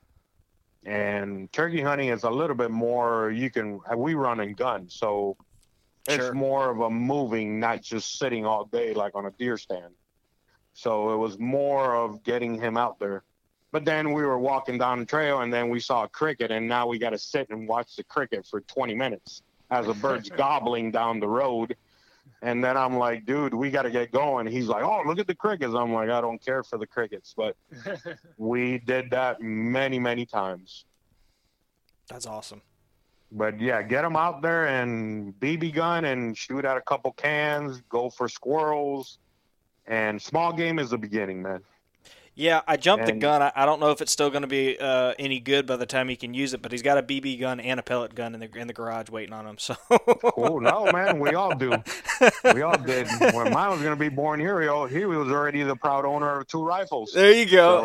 and turkey hunting is a little bit more. You can we run and gun, so it's Sure. more of a moving, not just sitting all day like on a deer stand. So it was more of getting him out there. But then we were walking down the trail, and then we saw a cricket, and now we got to sit and watch the cricket for twenty minutes as a bird's gobbling down the road. And then I'm like, dude, we got to get going. He's like, oh, look at the crickets. I'm like, I don't care for the crickets. But we did that many, many times. That's awesome. But, yeah, get them out there and B B gun and shoot at a couple cans, go for squirrels. And small game is the beginning, man. Yeah, I jumped the And- gun. I, I don't know if it's still going to be uh, any good by the time he can use it, but he's got a B B gun and a pellet gun in the in the garage waiting on him. So Cool. No, man, we all do. We all did. When mine was going to be born here, he al- he was already the proud owner of two rifles. there you go.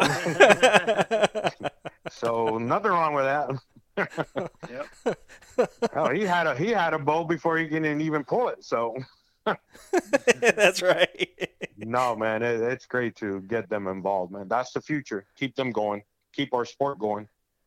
So nothing wrong with that. Yep. Oh, he had a he had a bow before he can even pull it. So That's right. no, man, it, it's great to get them involved, man. That's the future. Keep them going. Keep our sport going.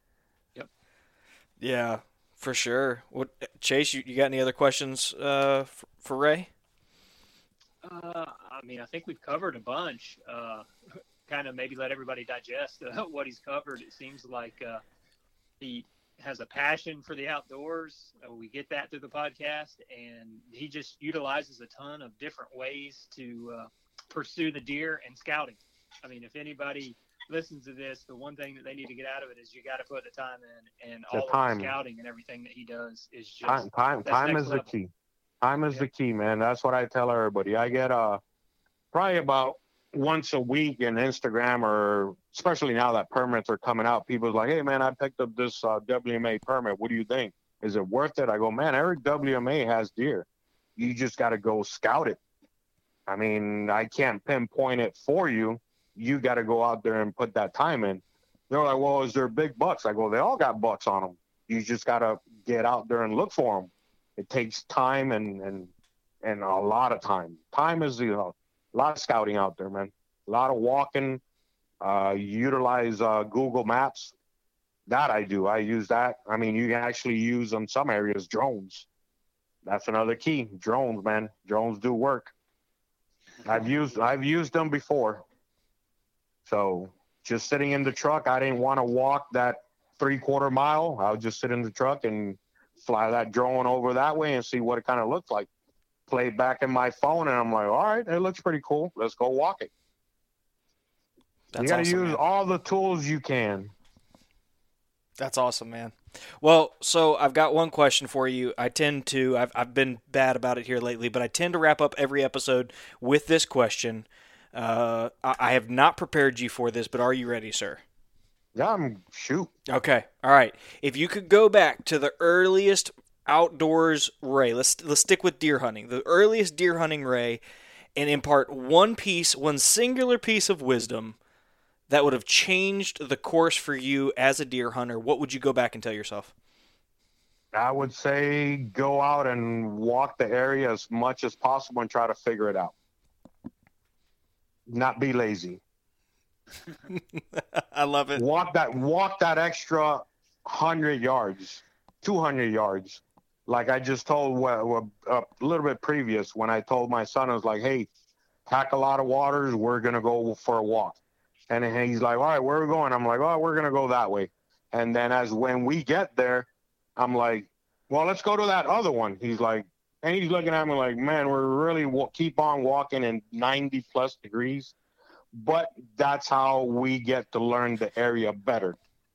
Yeah, for sure. What, Chase, you, you got any other questions uh, for, for Ray? Uh, I mean, I think we've covered a bunch. Uh, kind of maybe let everybody digest uh, what he's covered. It seems like uh, he has a passion for the outdoors. Uh, we get that through the podcast, and he just utilizes a ton of different ways to uh, pursue the deer and scouting. I mean, if anybody listens to this, the one thing that they need to get out of it is you got to put the time in, and The all time. of the scouting and everything that he does is just Time, time, that's time next is the level. key. Time is Yeah. the key, man. That's what I tell everybody. I get uh probably about once a week in Instagram, or especially now that permits are coming out, people's like, hey, man, I picked up this uh, W M A permit. What do you think? Is it worth it? I go, man, every W M A has deer. You just got to go scout it. I mean, I can't pinpoint it for you. You got to go out there and put that time in. They're like, well, is there big bucks? I go, they all got bucks on them. You just got to get out there and look for them. It takes time and, and, and a lot of time. Time is, you know, a lot of scouting out there, man. A lot of walking. Uh, utilize uh, Google Maps. That I do. I use that. I mean, you can actually use in some areas drones. That's another key. Drones, man. Drones do work. I've used I've used them before. So just sitting in the truck, I didn't want to walk that three quarter mile. I would just sit in the truck and fly that drone over that way and see what it kind of looks like. Play it back in my phone, and I'm like, all right, it looks pretty cool. Let's go walk it. That's you got to awesome, use man. all the tools you can. That's awesome, man. Well, so I've got one question for you. I tend to, I've, I've been bad about it here lately, but I tend to wrap up every episode with this question. Uh, I, I have not prepared you for this, but are you ready, sir? Yeah, I'm shoot. Okay. All right. If you could go back to the earliest outdoors Ray, let's let's stick with deer hunting. The earliest deer hunting Ray, and impart one piece, one singular piece of wisdom that would have changed the course for you as a deer hunter, what would you go back and tell yourself? I would say go out and walk the area as much as possible and try to figure it out. Not be lazy. I love it. Walk that walk that extra hundred yards, two hundred yards. Like I just told well, a little bit previous when I told my son, I was like, "Hey, pack a lot of waters. We're gonna go for a walk." And then he's like, "All right, where are we going?" I'm like, "Oh, we're gonna go that way." And then as when we get there, I'm like, "Well, let's go to that other one." He's like, and he's looking at me like, "Man, we're really wa- keep on walking in ninety plus degrees." But that's how we get to learn the area better.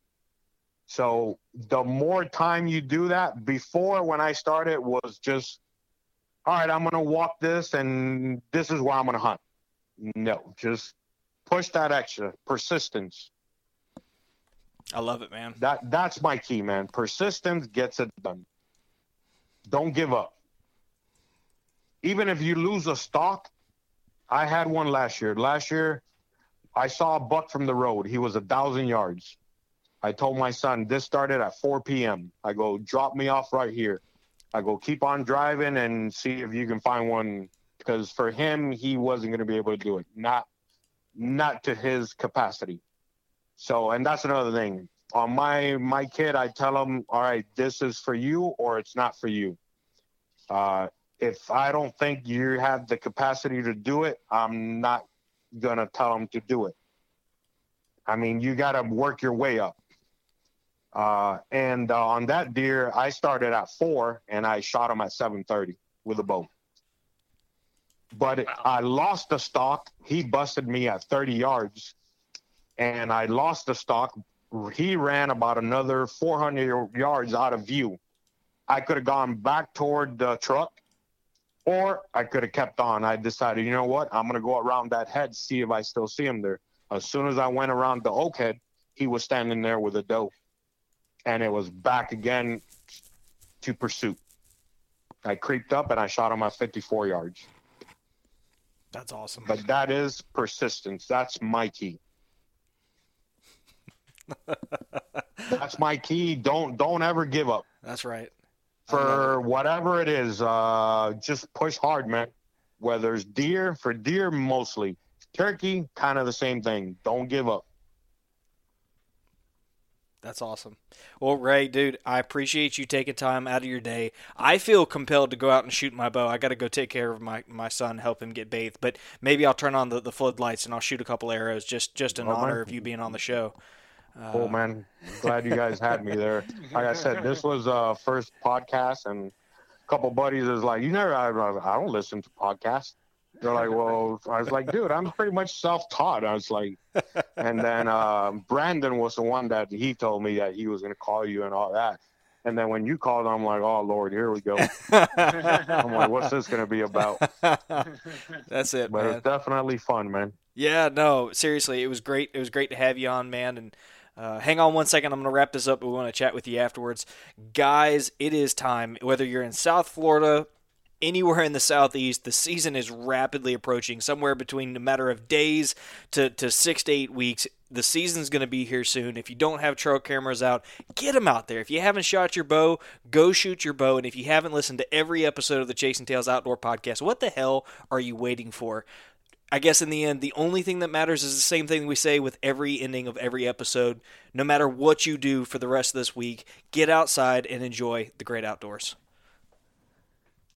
So the more time you do that, before when I started was just, all right, I'm going to walk this and this is where I'm going to hunt. No, just push that extra. Persistence. I love it, man. That That's my key, man. Persistence gets it done. Don't give up. Even if you lose a stalk, I had one last year. Last year, I saw a buck from the road. He was a thousand yards. I told my son, this started at four p.m. I go, drop me off right here. I go, keep on driving and see if you can find one. Because for him, he wasn't going to be able to do it. Not, not to his capacity. So, and that's another thing. On my, my kid, I tell him, all right, this is for you or it's not for you. Uh, if I don't think you have the capacity to do it, I'm not going to tell him to do it. I mean, you got to work your way up. Uh, and uh, on that deer, I started at four and I shot him at seven thirty with a bow. But it, I lost the stalk. He busted me at thirty yards and I lost the stalk. He ran about another four hundred yards out of view. I could have gone back toward the truck, or I could have kept on. I decided, you know what? I'm going to go around that head, see if I still see him there. As soon as I went around the oak head, he was standing there with a doe. And it was back again to pursuit. I creeped up and I shot him at fifty-four yards. That's awesome. But that is persistence. That's my key. That's my key. Don't don't ever give up. That's right. For whatever it is, uh, just push hard, man. Whether it's deer, for deer mostly. Turkey, kind of the same thing. Don't give up. That's awesome. Well, Ray, dude, I appreciate you taking time out of your day. I feel compelled to go out and shoot my bow. I got to go take care of my, my son, help him get bathed. But maybe I'll turn on the, the floodlights and I'll shoot a couple arrows just, just in Oh, honor man. of you being on the show. Uh, Cool, man. Glad you guys had me there. Like I said, this was uh first podcast, and a couple buddies is like, you never, I, I don't listen to podcasts. They're like, well, I was like, dude, I'm pretty much self-taught. I was like, and then uh, Brandon was the one that he told me that he was going to call you and all that. And then when you called, I'm like, oh, Lord, here we go. I'm like, what's this going to be about? That's it, But man. it's definitely fun, man. Yeah, no, seriously, it was great. It was great to have you on, man. And uh, hang on one second. I'm going to wrap this up, but we want to chat with you afterwards. Guys, it is time. Whether you're in South Florida, anywhere in the Southeast, the season is rapidly approaching, somewhere between a matter of days to, to six to eight weeks. The season's going to be here soon. If you don't have trail cameras out, get them out there. If you haven't shot your bow, go shoot your bow. And if you haven't listened to every episode of the Chasing Tales Outdoor Podcast, what the hell are you waiting for? I guess in the end, the only thing that matters is the same thing we say with every ending of every episode. No matter what you do for the rest of this week, get outside and enjoy the great outdoors.